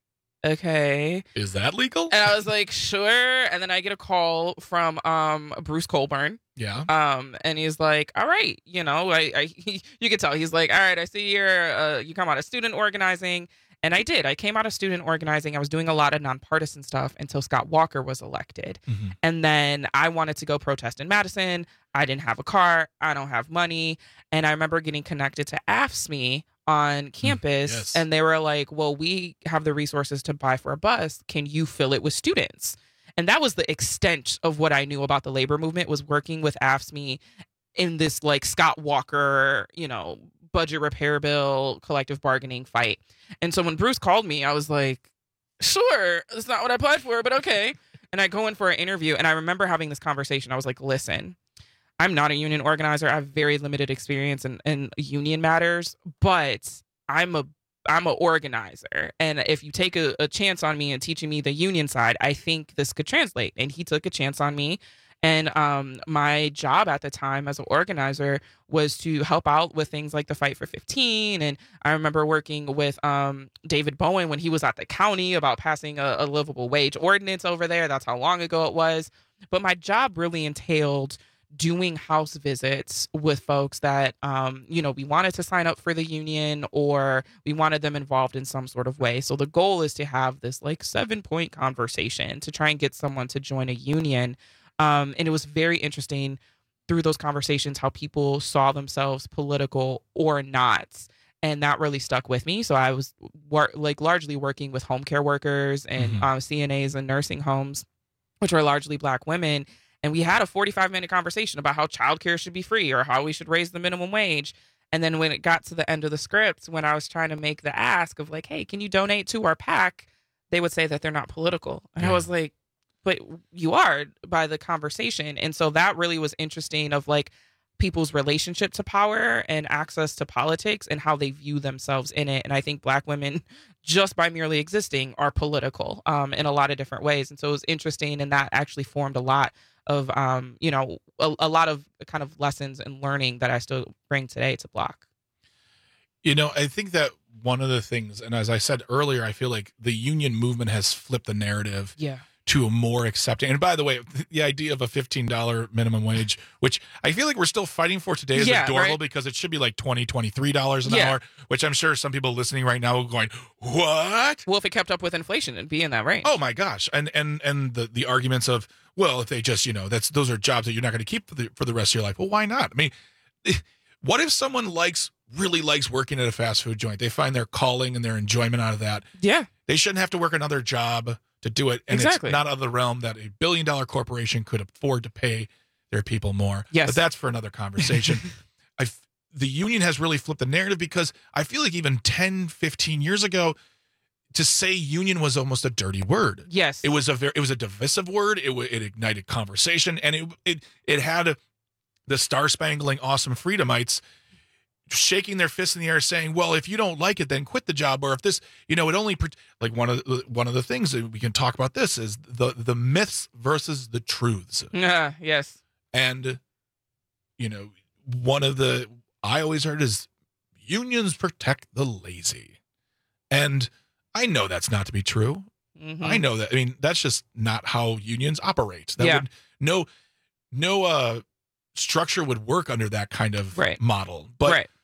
okay. Is that legal? And I was like, sure. And then I get a call from um, Bruce Colburn. Yeah. Um, and he's like, all right, you know, I, I he, you can tell he's like, all right, I see you're, uh, you come out of student organizing. And I did. I came out of student organizing. I was doing a lot of nonpartisan stuff until Scott Walker was elected. Mm-hmm. And then I wanted to go protest in Madison. I didn't have a car. I don't have money. And I remember getting connected to A F S M E on campus. yes. And they were like, well, we have the resources to buy for a bus. Can you fill it with students? And that was the extent of what I knew about the labor movement, was working with A F S M E in this like Scott Walker, you know, budget repair bill, collective bargaining fight. And so when Bruce called me, I was like, sure, that's not what I applied for, but okay. And I go in for an interview, and I remember having this conversation. I was like, listen, I'm not a union organizer. I have very limited experience in, in union matters, but I'm a I'm an organizer. And if you take a, a chance on me and teaching me the union side, I think this could translate. And he took a chance on me. And um, my job at the time as an organizer was to help out with things like the Fight for fifteen. And I remember working with um, David Bowen when he was at the county about passing a, a livable wage ordinance over there. That's how long ago it was. But my job really entailed doing house visits with folks that, um, you know, we wanted to sign up for the union or we wanted them involved in some sort of way. So the goal is to have this like seven point conversation to try and get someone to join a union. Um, and it was very interesting through those conversations how people saw themselves political or not. And that really stuck with me. So I was wor- like largely working with home care workers and mm-hmm. um, C N As in nursing homes, which were largely Black women. And we had a forty-five minute conversation about how childcare should be free or how we should raise the minimum wage. And then when it got to the end of the script, when I was trying to make the ask of like, hey, can you donate to our PAC? They would say that they're not political. And yeah. I was like, but you are by the conversation. And so that really was interesting of like people's relationship to power and access to politics and how they view themselves in it. And I think Black women, just by merely existing, are political um, in a lot of different ways. And so it was interesting. And that actually formed a lot of, um, you know, a, a lot of kind of lessons and learning that I still bring today to Block. You know, I think that one of the things, and as I said earlier, I feel like the union movement has flipped the narrative yeah. to a more accepting. And by the way, the idea of a fifteen dollars minimum wage, which I feel like we're still fighting for today, is yeah, adorable right? because it should be like twenty dollars, twenty-three dollars an yeah. hour, which I'm sure some people listening right now are going, what? Well, if it kept up with inflation, it'd be in that range. Oh my gosh. And and and the, the arguments of, well, if they just, you know, that's those are jobs that you're not going to keep for the, for the rest of your life. Well, why not? I mean, what if someone likes really likes working at a fast food joint? They find their calling and their enjoyment out of that. Yeah. They shouldn't have to work another job to do it. And exactly. it's not out of the realm that a billion dollar corporation could afford to pay their people more. Yes. But that's for another conversation. I, the union has really flipped the narrative because I feel like even ten, fifteen years ago, to say union was almost a dirty word. Yes. It was a very, it was a divisive word. It it ignited conversation, and it it it had the star-spangling awesome freedomites shaking their fists in the air saying, well, if you don't like it, then quit the job. Or if this, you know, it only, like one of the, one of the things that we can talk about this is the, the myths versus the truths. Yeah, yes. And, you know, one of the, I always heard is unions protect the lazy. And I know that's not to be true. Mm-hmm. I know that. I mean, that's just not how unions operate. That yeah. would, no, no, uh, structure would work under that kind of right. model. But right.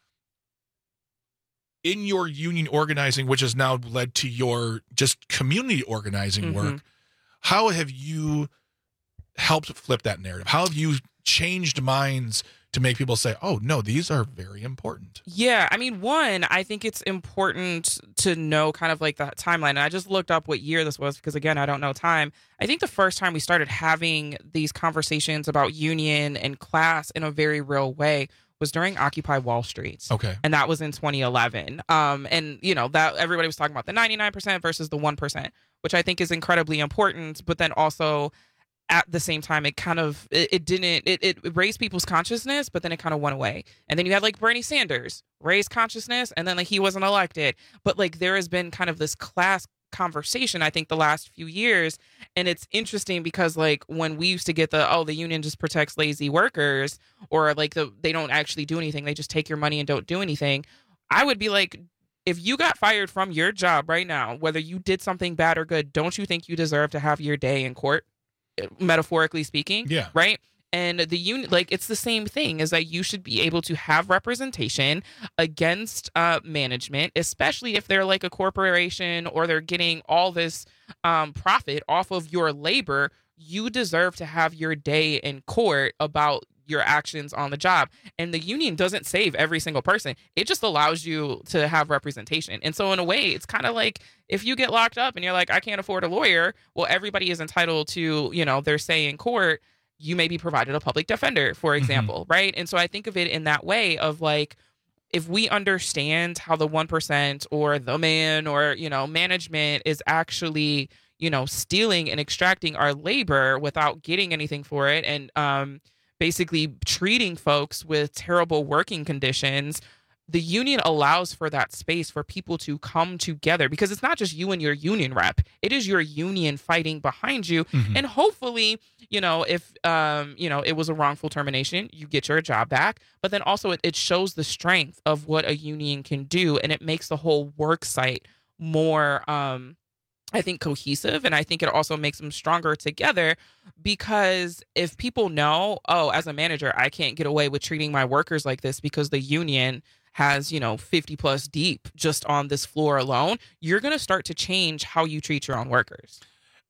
in your union organizing, which has now led to your just community organizing mm-hmm. work, how have you helped flip that narrative? How have you changed minds to make people say, oh, no, these are very important? Yeah. I mean, one, I think it's important to know kind of like the timeline. And I just looked up what year this was because, again, I don't know time. I think the first time we started having these conversations about union and class in a very real way was during Occupy Wall Street. Okay. And that was in twenty eleven. Um, and, you know, that everybody was talking about the ninety-nine percent versus the one percent, which I think is incredibly important. But then also at the same time, it kind of, it, it didn't, it, it raised people's consciousness, but then it kind of went away. And then you had like Bernie Sanders raise consciousness and then like he wasn't elected. But like there has been kind of this class conversation, I think, the last few years. And it's interesting because like when we used to get the, oh, the union just protects lazy workers, or like the they don't actually do anything, they just take your money and don't do anything. I would be like, if you got fired from your job right now, whether you did something bad or good, don't you think you deserve to have your day in court? Metaphorically speaking. Yeah. Right. And the union, like, it's the same thing, is that you should be able to have representation against uh, management, especially if they're like a corporation or they're getting all this um, profit off of your labor. You deserve to have your day in court about your actions on the job. And the union doesn't save every single person. It just allows you to have representation. And so in a way, it's kind of like if you get locked up and you're like, I can't afford a lawyer. Well, everybody is entitled to, you know, their say in court. You may be provided a public defender, for example, mm-hmm. right? And so I think of it in that way of like, if we understand how the one percent or the man or, you know, management is actually, you know, stealing and extracting our labor without getting anything for it, and um, basically treating folks with terrible working conditions, the union allows for that space for people to come together, because it's not just you and your union rep. It is your union fighting behind you. Mm-hmm. And hopefully, you know, if, um, you know, it was a wrongful termination, you get your job back. But then also it, it shows the strength of what a union can do. And it makes the whole work site more, um, I think, cohesive. And I think it also makes them stronger together, because if people know, oh, as a manager, I can't get away with treating my workers like this because the union has, you know, fifty plus deep just on this floor alone, you're going to start to change how you treat your own workers.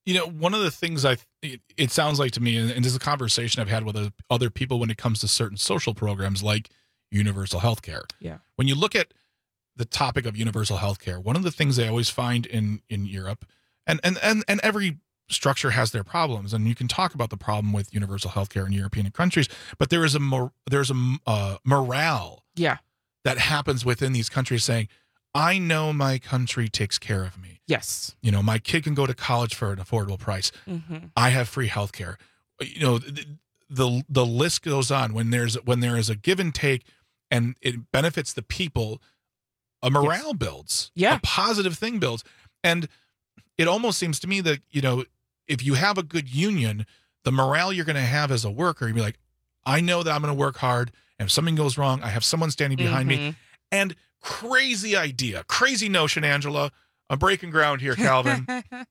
You know, one of the things I, it, it sounds like to me, and, and this is a conversation I've had with other, other people when it comes to certain social programs like universal health care. Yeah. When you look at the topic of universal health care, one of the things I always find in, in Europe, and, and, and, and every structure has their problems, and you can talk about the problem with universal health care in European countries, but there is a mor- there's a uh, morale yeah. that happens within these countries saying, I know my country takes care of me. Yes. You know, my kid can go to college for an affordable price. Mm-hmm. I have free health care. You know, the, the the list goes on. When there's when there is a give and take and it benefits the people, a morale yes. builds. Yeah. A positive thing builds. And it almost seems to me that, you know, if you have a good union, the morale you're going to have as a worker, you'll be like, I know that I'm going to work hard. And if something goes wrong, I have someone standing behind mm-hmm. me. And crazy idea, crazy notion, Angela. I'm breaking ground here, Calvin.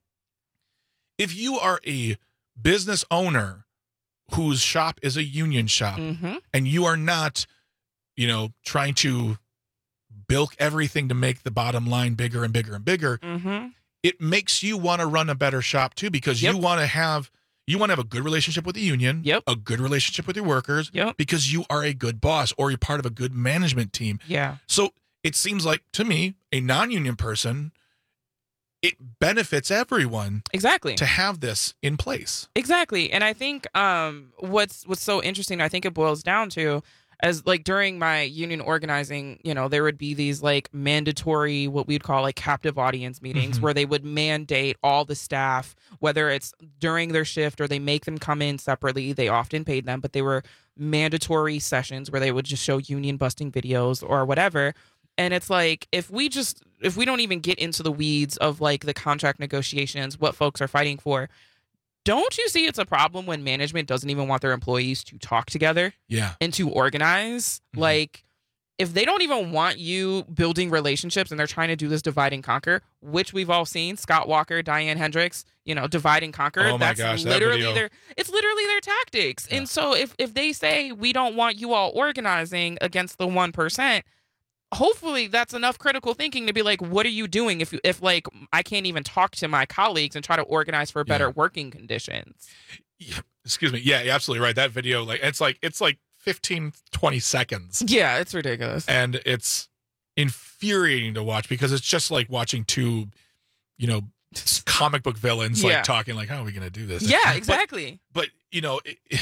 If you are a business owner whose shop is a union shop mm-hmm. and you are not, you know, trying to bilk everything to make the bottom line bigger and bigger and bigger, mm-hmm. it makes you want to run a better shop too, because yep. you want to have you want to have a good relationship with the union, yep. a good relationship with your workers, yep. because you are a good boss or you're part of a good management team. Yeah. So it seems like to me, a non-union person, it benefits everyone exactly to have this in place. Exactly. And I think um, what's what's so interesting, I think it boils down to, as like during my union organizing, you know, there would be these like mandatory, what we'd call like captive audience meetings Mm-hmm. where they would mandate all the staff, whether it's during their shift or they make them come in separately. They often paid them, but they were mandatory sessions where they would just show union busting videos or whatever. And it's like, if we just, if we don't even get into the weeds of like the contract negotiations, what folks are fighting for, don't you see it's a problem when management doesn't even want their employees to talk together yeah. and to organize? Mm-hmm. Like, if they don't even want you building relationships and they're trying to do this divide and conquer, which we've all seen, Scott Walker, Diane Hendricks, you know, divide and conquer. Oh my that's gosh, that literally video. their, it's literally their tactics. Yeah. And so if, if they say, we don't want you all organizing against the one percent, hopefully that's enough critical thinking to be like, what are you doing if, if like, I can't even talk to my colleagues and try to organize for better yeah. working conditions? Yeah, excuse me. Yeah, you're absolutely right. That video, like, it's like, it's like fifteen, twenty seconds. Yeah, it's ridiculous. And it's infuriating to watch because it's just like watching two, you know, comic book villains yeah. like talking like, how are we going to do this? Yeah, exactly. But, but you know, it, it,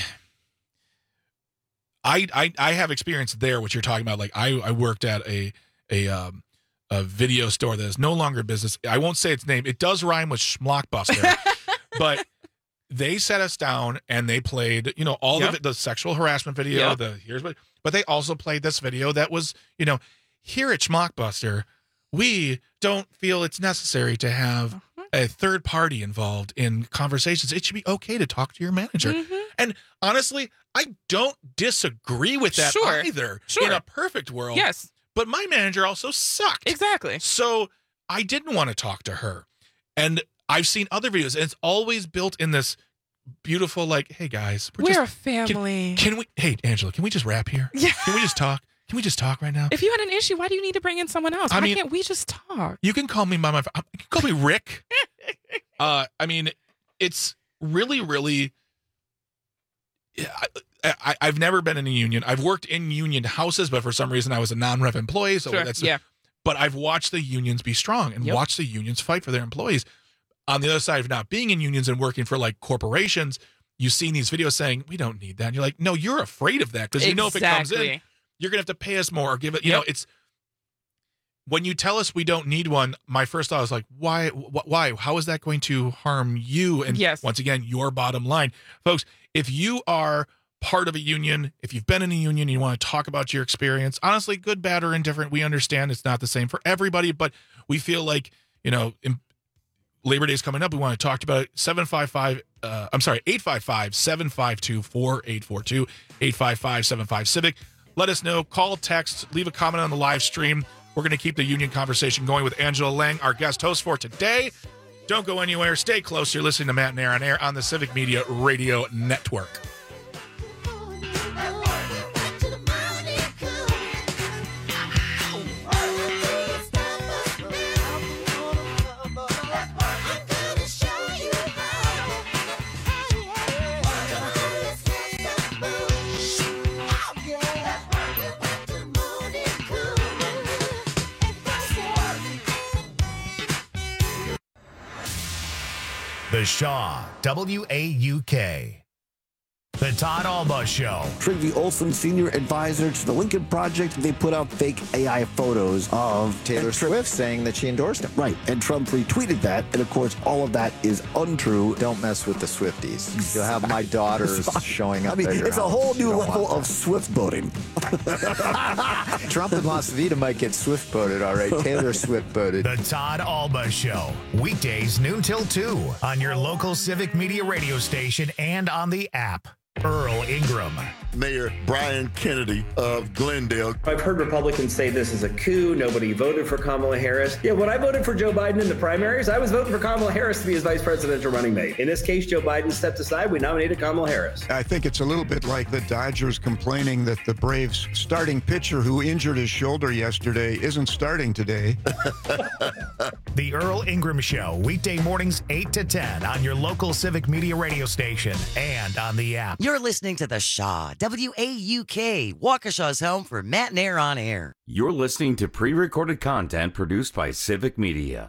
I, I I have experience there, what you're talking about. Like I, I worked at a a um a video store that is no longer business. I won't say its name. It does rhyme with Schmockbuster, but they sat us down and they played, you know, all yep. of it, the sexual harassment video, yep. the here's what, but they also played this video that was, you know, here at Schmockbuster, we don't feel it's necessary to have uh-huh. a third party involved in conversations. It should be okay to talk to your manager. Mm-hmm. And honestly, I don't disagree with that sure. either. Sure. In a perfect world. Yes. But my manager also sucked. Exactly. So I didn't want to talk to her. And I've seen other videos, and it's always built in this beautiful, like, hey guys, we're, we're just, a family. Can, can we, hey, Angela, can we just wrap here? Yeah. Can we just talk? Can we just talk right now? If you had an issue, why do you need to bring in someone else? I Why mean, can't we just talk? You can call me by my, you can call me Rick. uh, I mean, it's really, really, I, I, I've never been in a union. I've worked in union houses, but for some reason I was a non-rep employee. So sure. that's, yeah. But I've watched the unions be strong and yep. watched the unions fight for their employees. On the other side of not being in unions and working for like corporations, you've seen these videos saying, we don't need that. And you're like, no, you're afraid of that because you exactly. know if it comes in, you're going to have to pay us more or give it, you yep. know, it's, when you tell us we don't need one, my first thought was like, why, wh- why, how is that going to harm you? And yes. once again, your bottom line. Folks, if you are part of a union, if you've been in a union and you want to talk about your experience, honestly, good, bad, or indifferent, we understand it's not the same for everybody, but we feel like, you know, in, Labor Day is coming up. We want to talk about it. seven five five, uh, I'm sorry, eight five five, seven five two, four eight four two, eight five five, seven five, Civic. Let us know, call, text, leave a comment on the live stream. We're going to keep the union conversation going with Angela Lang, our guest host for today. Don't go anywhere. Stay close. You're listening to Matt and Air on Air on the Civic Media Radio Network. The Shaw, W A U K. The Todd Alba Show. Trygve Olson, senior advisor to the Lincoln Project, they put out fake A I photos of Taylor Swift saying that she endorsed him. Right, and Trump retweeted that, and of course, all of that is untrue. Don't mess with the Swifties. You'll have my daughters showing up. I mean, at your it's a house. whole new You don't level want of Swift boating. Trump and Las Vegas might get Swift boated, all right. Taylor Swift boated. The Todd Alba Show. Weekdays noon till two on your local Civic Media radio station and on the app. Earl Ingram. Mayor Brian Kennedy of Glendale. I've heard Republicans say this is a coup. Nobody voted for Kamala Harris. Yeah, when I voted for Joe Biden in the primaries, I was voting for Kamala Harris to be his vice presidential running mate. In this case, Joe Biden stepped aside. We nominated Kamala Harris. I think it's a little bit like the Dodgers complaining that the Braves starting pitcher who injured his shoulder yesterday isn't starting today. The Earl Ingram Show, weekday mornings eight to ten on your local Civic Media radio station and on the app. You're listening to The Shaw, W A U K, Waukesha's home for Matt and Air on Air. You're listening to pre-recorded content produced by Civic Media.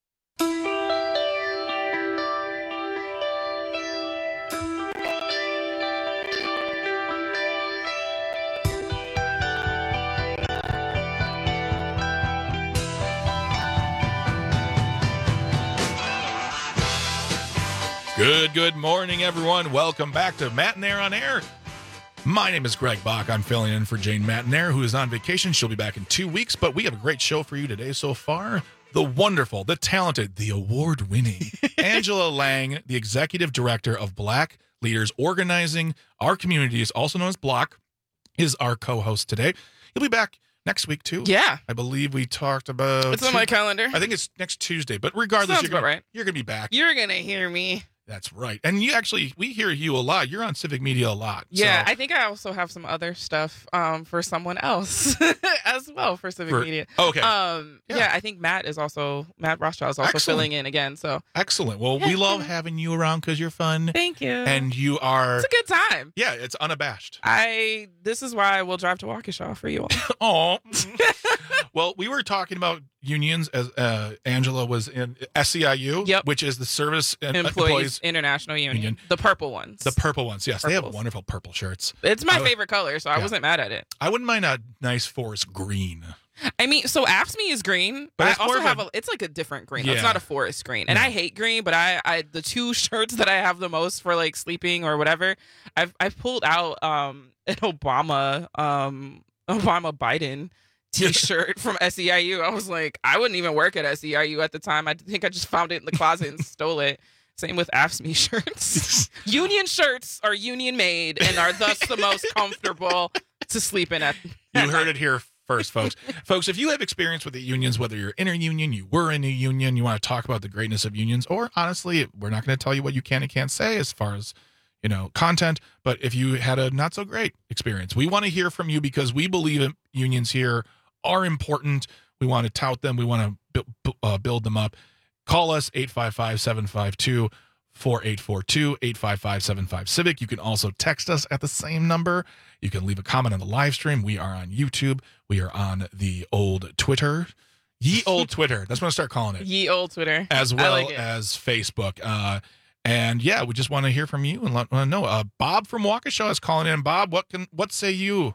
Good, good morning, everyone. Welcome back to Matt and Air on Air. My name is Greg Bach. I'm filling in for Jane Matinair, who is on vacation. She'll be back in two weeks, but we have a great show for you today so far. The wonderful, the talented, the award-winning Angela Lang, the executive director of Black Leaders Organizing Our Communities, also known as Block, is our co-host today. He'll be back next week, too. Yeah. I believe we talked about... It's on my calendar. I think it's next Tuesday, but regardless, Sounds you're gonna, about right. you're going to be back. You're going to hear me. That's right. And you actually, we hear you a lot. You're on Civic Media a lot. Yeah, so. I think I also have some other stuff um, for someone else as well for Civic For- Media. okay. Um, Yeah. yeah. I think Matt is also, Matt Rothschild is also Excellent. filling in again. So Excellent. Well, we love having you around because you're fun. Thank you. And you are... It's a good time. Yeah, it's unabashed. I, this is why I will drive to Waukesha for you Oh. all. Well, we were talking about unions as uh, Angela was in S E I U, Yep. which is the Service and Employees, Employees International Union. Union. The purple ones. The purple ones. Yes, they have Purples. wonderful purple shirts. It's my I would- favorite color, so I Yeah. wasn't mad at it. I wouldn't mind a nice forest green. I mean, so AFSCME is green, But but it's I more also of have a- a, it's like a different green. Yeah. It's not a forest green. And I hate green, but I, I, the two shirts that I have the most for like sleeping or whatever, I've, I've pulled out, um, an Obama, um, Obama Biden t-shirt from S E I U. I was like, I wouldn't even work at S E I U at the time. I think I just found it in the closet and stole it. Same with AFSCME shirts. Union shirts are union made and are thus the most comfortable to sleep in at. You heard it here first, folks. Folks, if you have experience with the unions, whether you're in a union, you were in a union, you want to talk about the greatness of unions, or honestly, we're not going to tell you what you can and can't say as far as, you know, content, but if you had a not so great experience, we want to hear from you because we believe in unions here are important. We want to tout them. We want to bu- uh, build them up. Call us eight five five, seven five two, four eight four two, eight five five, seven five Civic. You can also text us at the same number. You can leave a comment on the live stream. We are on YouTube. We are on the old Twitter. Ye old Twitter. That's what I start calling it. Ye old Twitter. As I well like it. as Facebook. Uh, and yeah, we just want to hear from you and let want to know. Uh, Bob from Waukesha is calling in. Bob, what can what say you?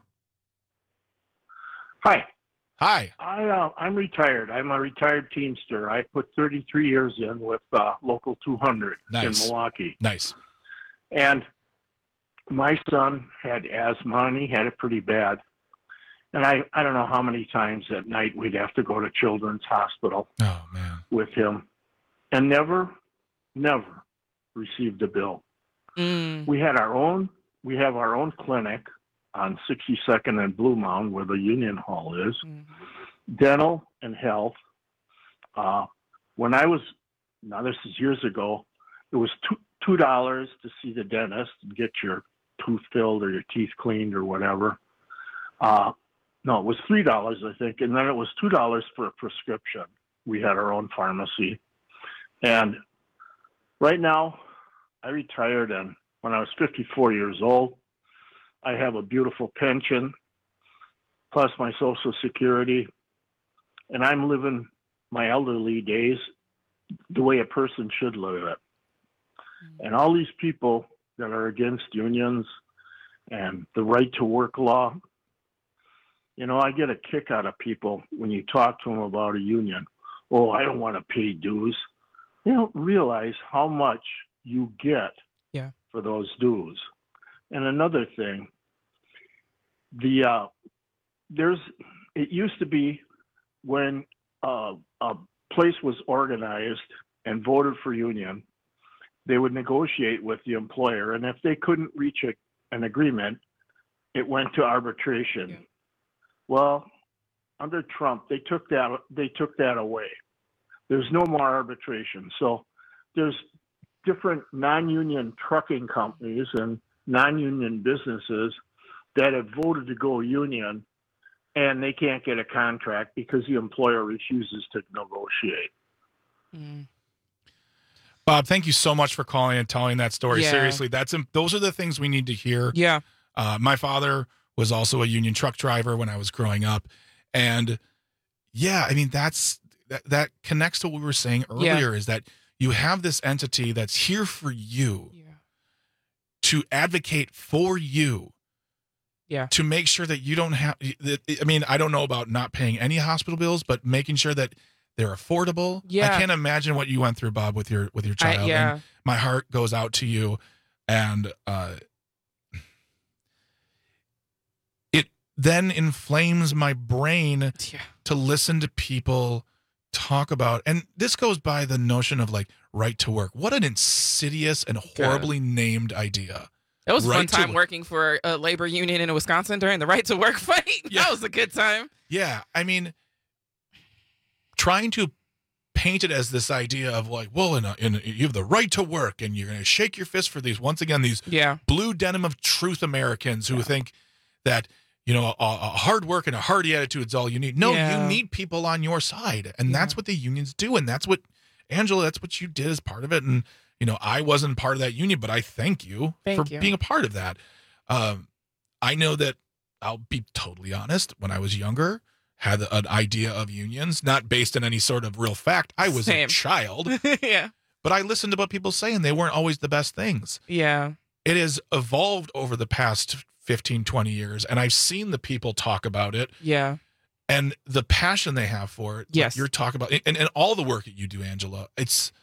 Hi. Hi. I, uh, I'm retired. I'm a retired Teamster. I put thirty-three years in with uh, Local two hundred Nice. in Milwaukee. Nice. And my son had asthma, and he had it pretty bad. And I, I don't know how many times at night we'd have to go to Children's Hospital oh, man. with him, and never, never received a bill. Mm. We had our own, we have our own clinic on sixty-second and Blue Mound, where the Union Hall is, Mm-hmm. dental and health. Uh, when I was, now this is years ago, it was two, two dollars to see the dentist and get your tooth filled or your teeth cleaned or whatever. Uh, no, it was three dollars, I think, and then it was two dollars for a prescription. We had our own pharmacy. And right now, I retired, and when I was fifty-four years old, I have a beautiful pension, plus my Social Security, and I'm living my elderly days the way a person should live it. And all these people that are against unions and the right to work law, you know, I get a kick out of people when you talk to them about a union. Oh, I don't want to pay dues. They don't realize how much you get yeah. for those dues. And another thing, the uh, there's it used to be when uh, a place was organized and voted for union, they would negotiate with the employer, and if they couldn't reach a, an agreement, it went to arbitration. Yeah. Well, under Trump, they took that they took that away. There's no more arbitration. So there's different non-union trucking companies and non-union businesses that have voted to go union, and they can't get a contract because the employer refuses to negotiate. Mm. Bob, thank you so much for calling and telling that story. Yeah. Seriously, that's those are the things we need to hear. Yeah. Uh, my father was also a union truck driver when I was growing up. And yeah, I mean, that's that, that connects to what we were saying earlier, yeah. is that you have this entity that's here for you, yeah. to advocate for you, yeah. to make sure that you don't have, I mean, I don't know about not paying any hospital bills, but making sure that they're affordable. Yeah. I can't imagine what you went through, Bob, with your, with your child. I, yeah. And my heart goes out to you. And, uh, it then inflames my brain yeah. to listen to people talk about, and this goes by the notion of like right to work. What an insidious and horribly God. named idea. It was a right fun time working for a labor union in Wisconsin during the right to work fight. Yeah. That was a good time. Yeah. I mean, trying to paint it as this idea of like, well, in, a, in a, you have the right to work and you're going to shake your fist for these, once again, these yeah. blue denim of truth Americans who yeah. think that, you know, a, a hard work and a hardy attitude is all you need. No, yeah. you need people on your side. And yeah. that's what the unions do. And that's what, Angela, that's what you did as part of it. And, you know, I wasn't part of that union, but I thank you thank for you. being a part of that. Um, I know that, I'll be totally honest, when I was younger, had an idea of unions, not based on any sort of real fact. I was Same. a child. yeah. But I listened to what people say, and they weren't always the best things. Yeah. It has evolved over the past fifteen, twenty years, and I've seen the people talk about it. Yeah. And the passion they have for it. Yes. Like you're talking about, and, and all the work that you do, Angela, it's,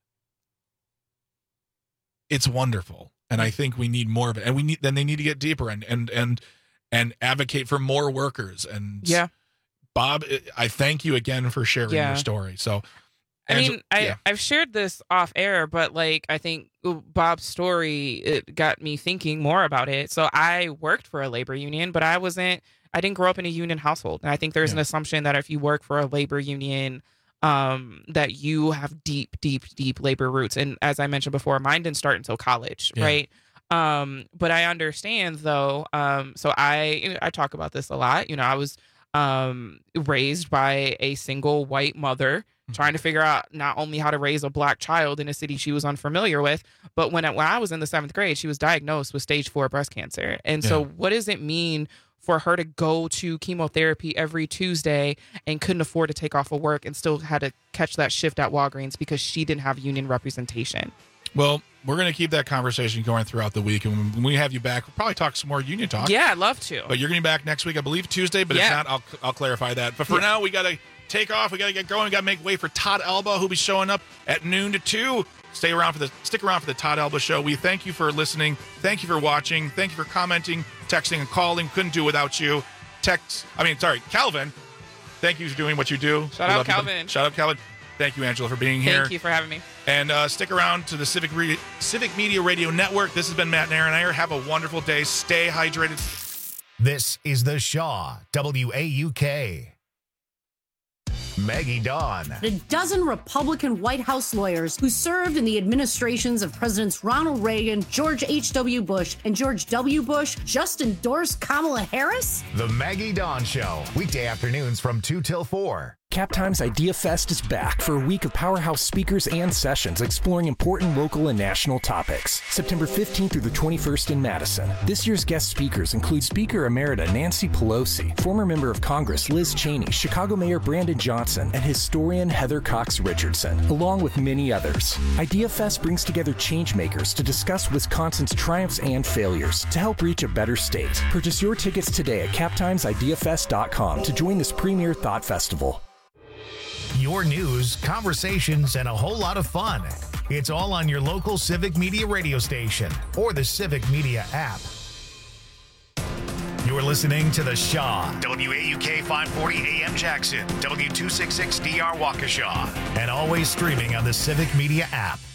it's wonderful. And I think we need more of it. And we need, then they need to get deeper and, and, and, and advocate for more workers. And yeah. Bob, I thank you again for sharing yeah. your story. So, I Angela, mean, I, yeah. I've shared this off air, but like, I think Bob's story, it got me thinking more about it. So I worked for a labor union, but I wasn't, I didn't grow up in a union household. And I think there's yeah. an assumption that if you work for a labor union, um, that you have deep, deep, deep labor roots. And as I mentioned before, mine didn't start until college. Yeah. Right. Um, but I understand though. Um, so I, you know, I talk about this a lot. You know, I was, um, raised by a single white mother, trying to figure out not only how to raise a black child in a city she was unfamiliar with, but when I, when I was in the seventh grade, she was diagnosed with stage four breast cancer. And yeah. so what does it mean for her to go to chemotherapy every Tuesday and couldn't afford to take off of work and still had to catch that shift at Walgreens because she didn't have union representation? Well, we're going to keep that conversation going throughout the week. And when we have you back, we'll probably talk some more union talk. Yeah, I'd love to. But you're going to be back next week, I believe, Tuesday. But yeah. if not, I'll, I'll clarify that. But for yeah. now, we got to take off. We got to get going. We got to make way for Todd Alba, who'll be showing up at noon to two. Stay around for the stick around for the Todd Alba Show. We thank you for listening. Thank you for watching. Thank you for commenting, texting, and calling. Couldn't do without you. Text. I mean, sorry, Calvin. Thank you for doing what you do. Shout out, Calvin. Shout out, Calvin. Thank you, Angela, for being here. Thank you for having me. And uh, stick around to the Civic Re- Civic Media Radio Network. This has been Matt and Aaron Ayer. Have a wonderful day. Stay hydrated. This is the Shaw W A U K. Maggie Dawn. A dozen Republican White House lawyers who served in the administrations of Presidents Ronald Reagan, George H W. Bush, and George W. Bush just endorsed Kamala Harris? The Maggie Dawn Show. Weekday afternoons from two till four. CapTime's Idea Fest is back for a week of powerhouse speakers and sessions exploring important local and national topics. September fifteenth through the twenty-first in Madison. This year's guest speakers include Speaker Emerita Nancy Pelosi, former member of Congress Liz Cheney, Chicago Mayor Brandon Johnson, and historian Heather Cox Richardson, along with many others. Idea Fest brings together changemakers to discuss Wisconsin's triumphs and failures to help reach a better state. Purchase your tickets today at cap times idea fest dot com to join this premier thought festival. Your news, conversations, and a whole lot of fun. It's all on your local Civic Media radio station or the Civic Media app. You're listening to The Shaw, W A U K five forty A M Jackson, W two sixty-six D R Waukesha, and always streaming on the Civic Media app.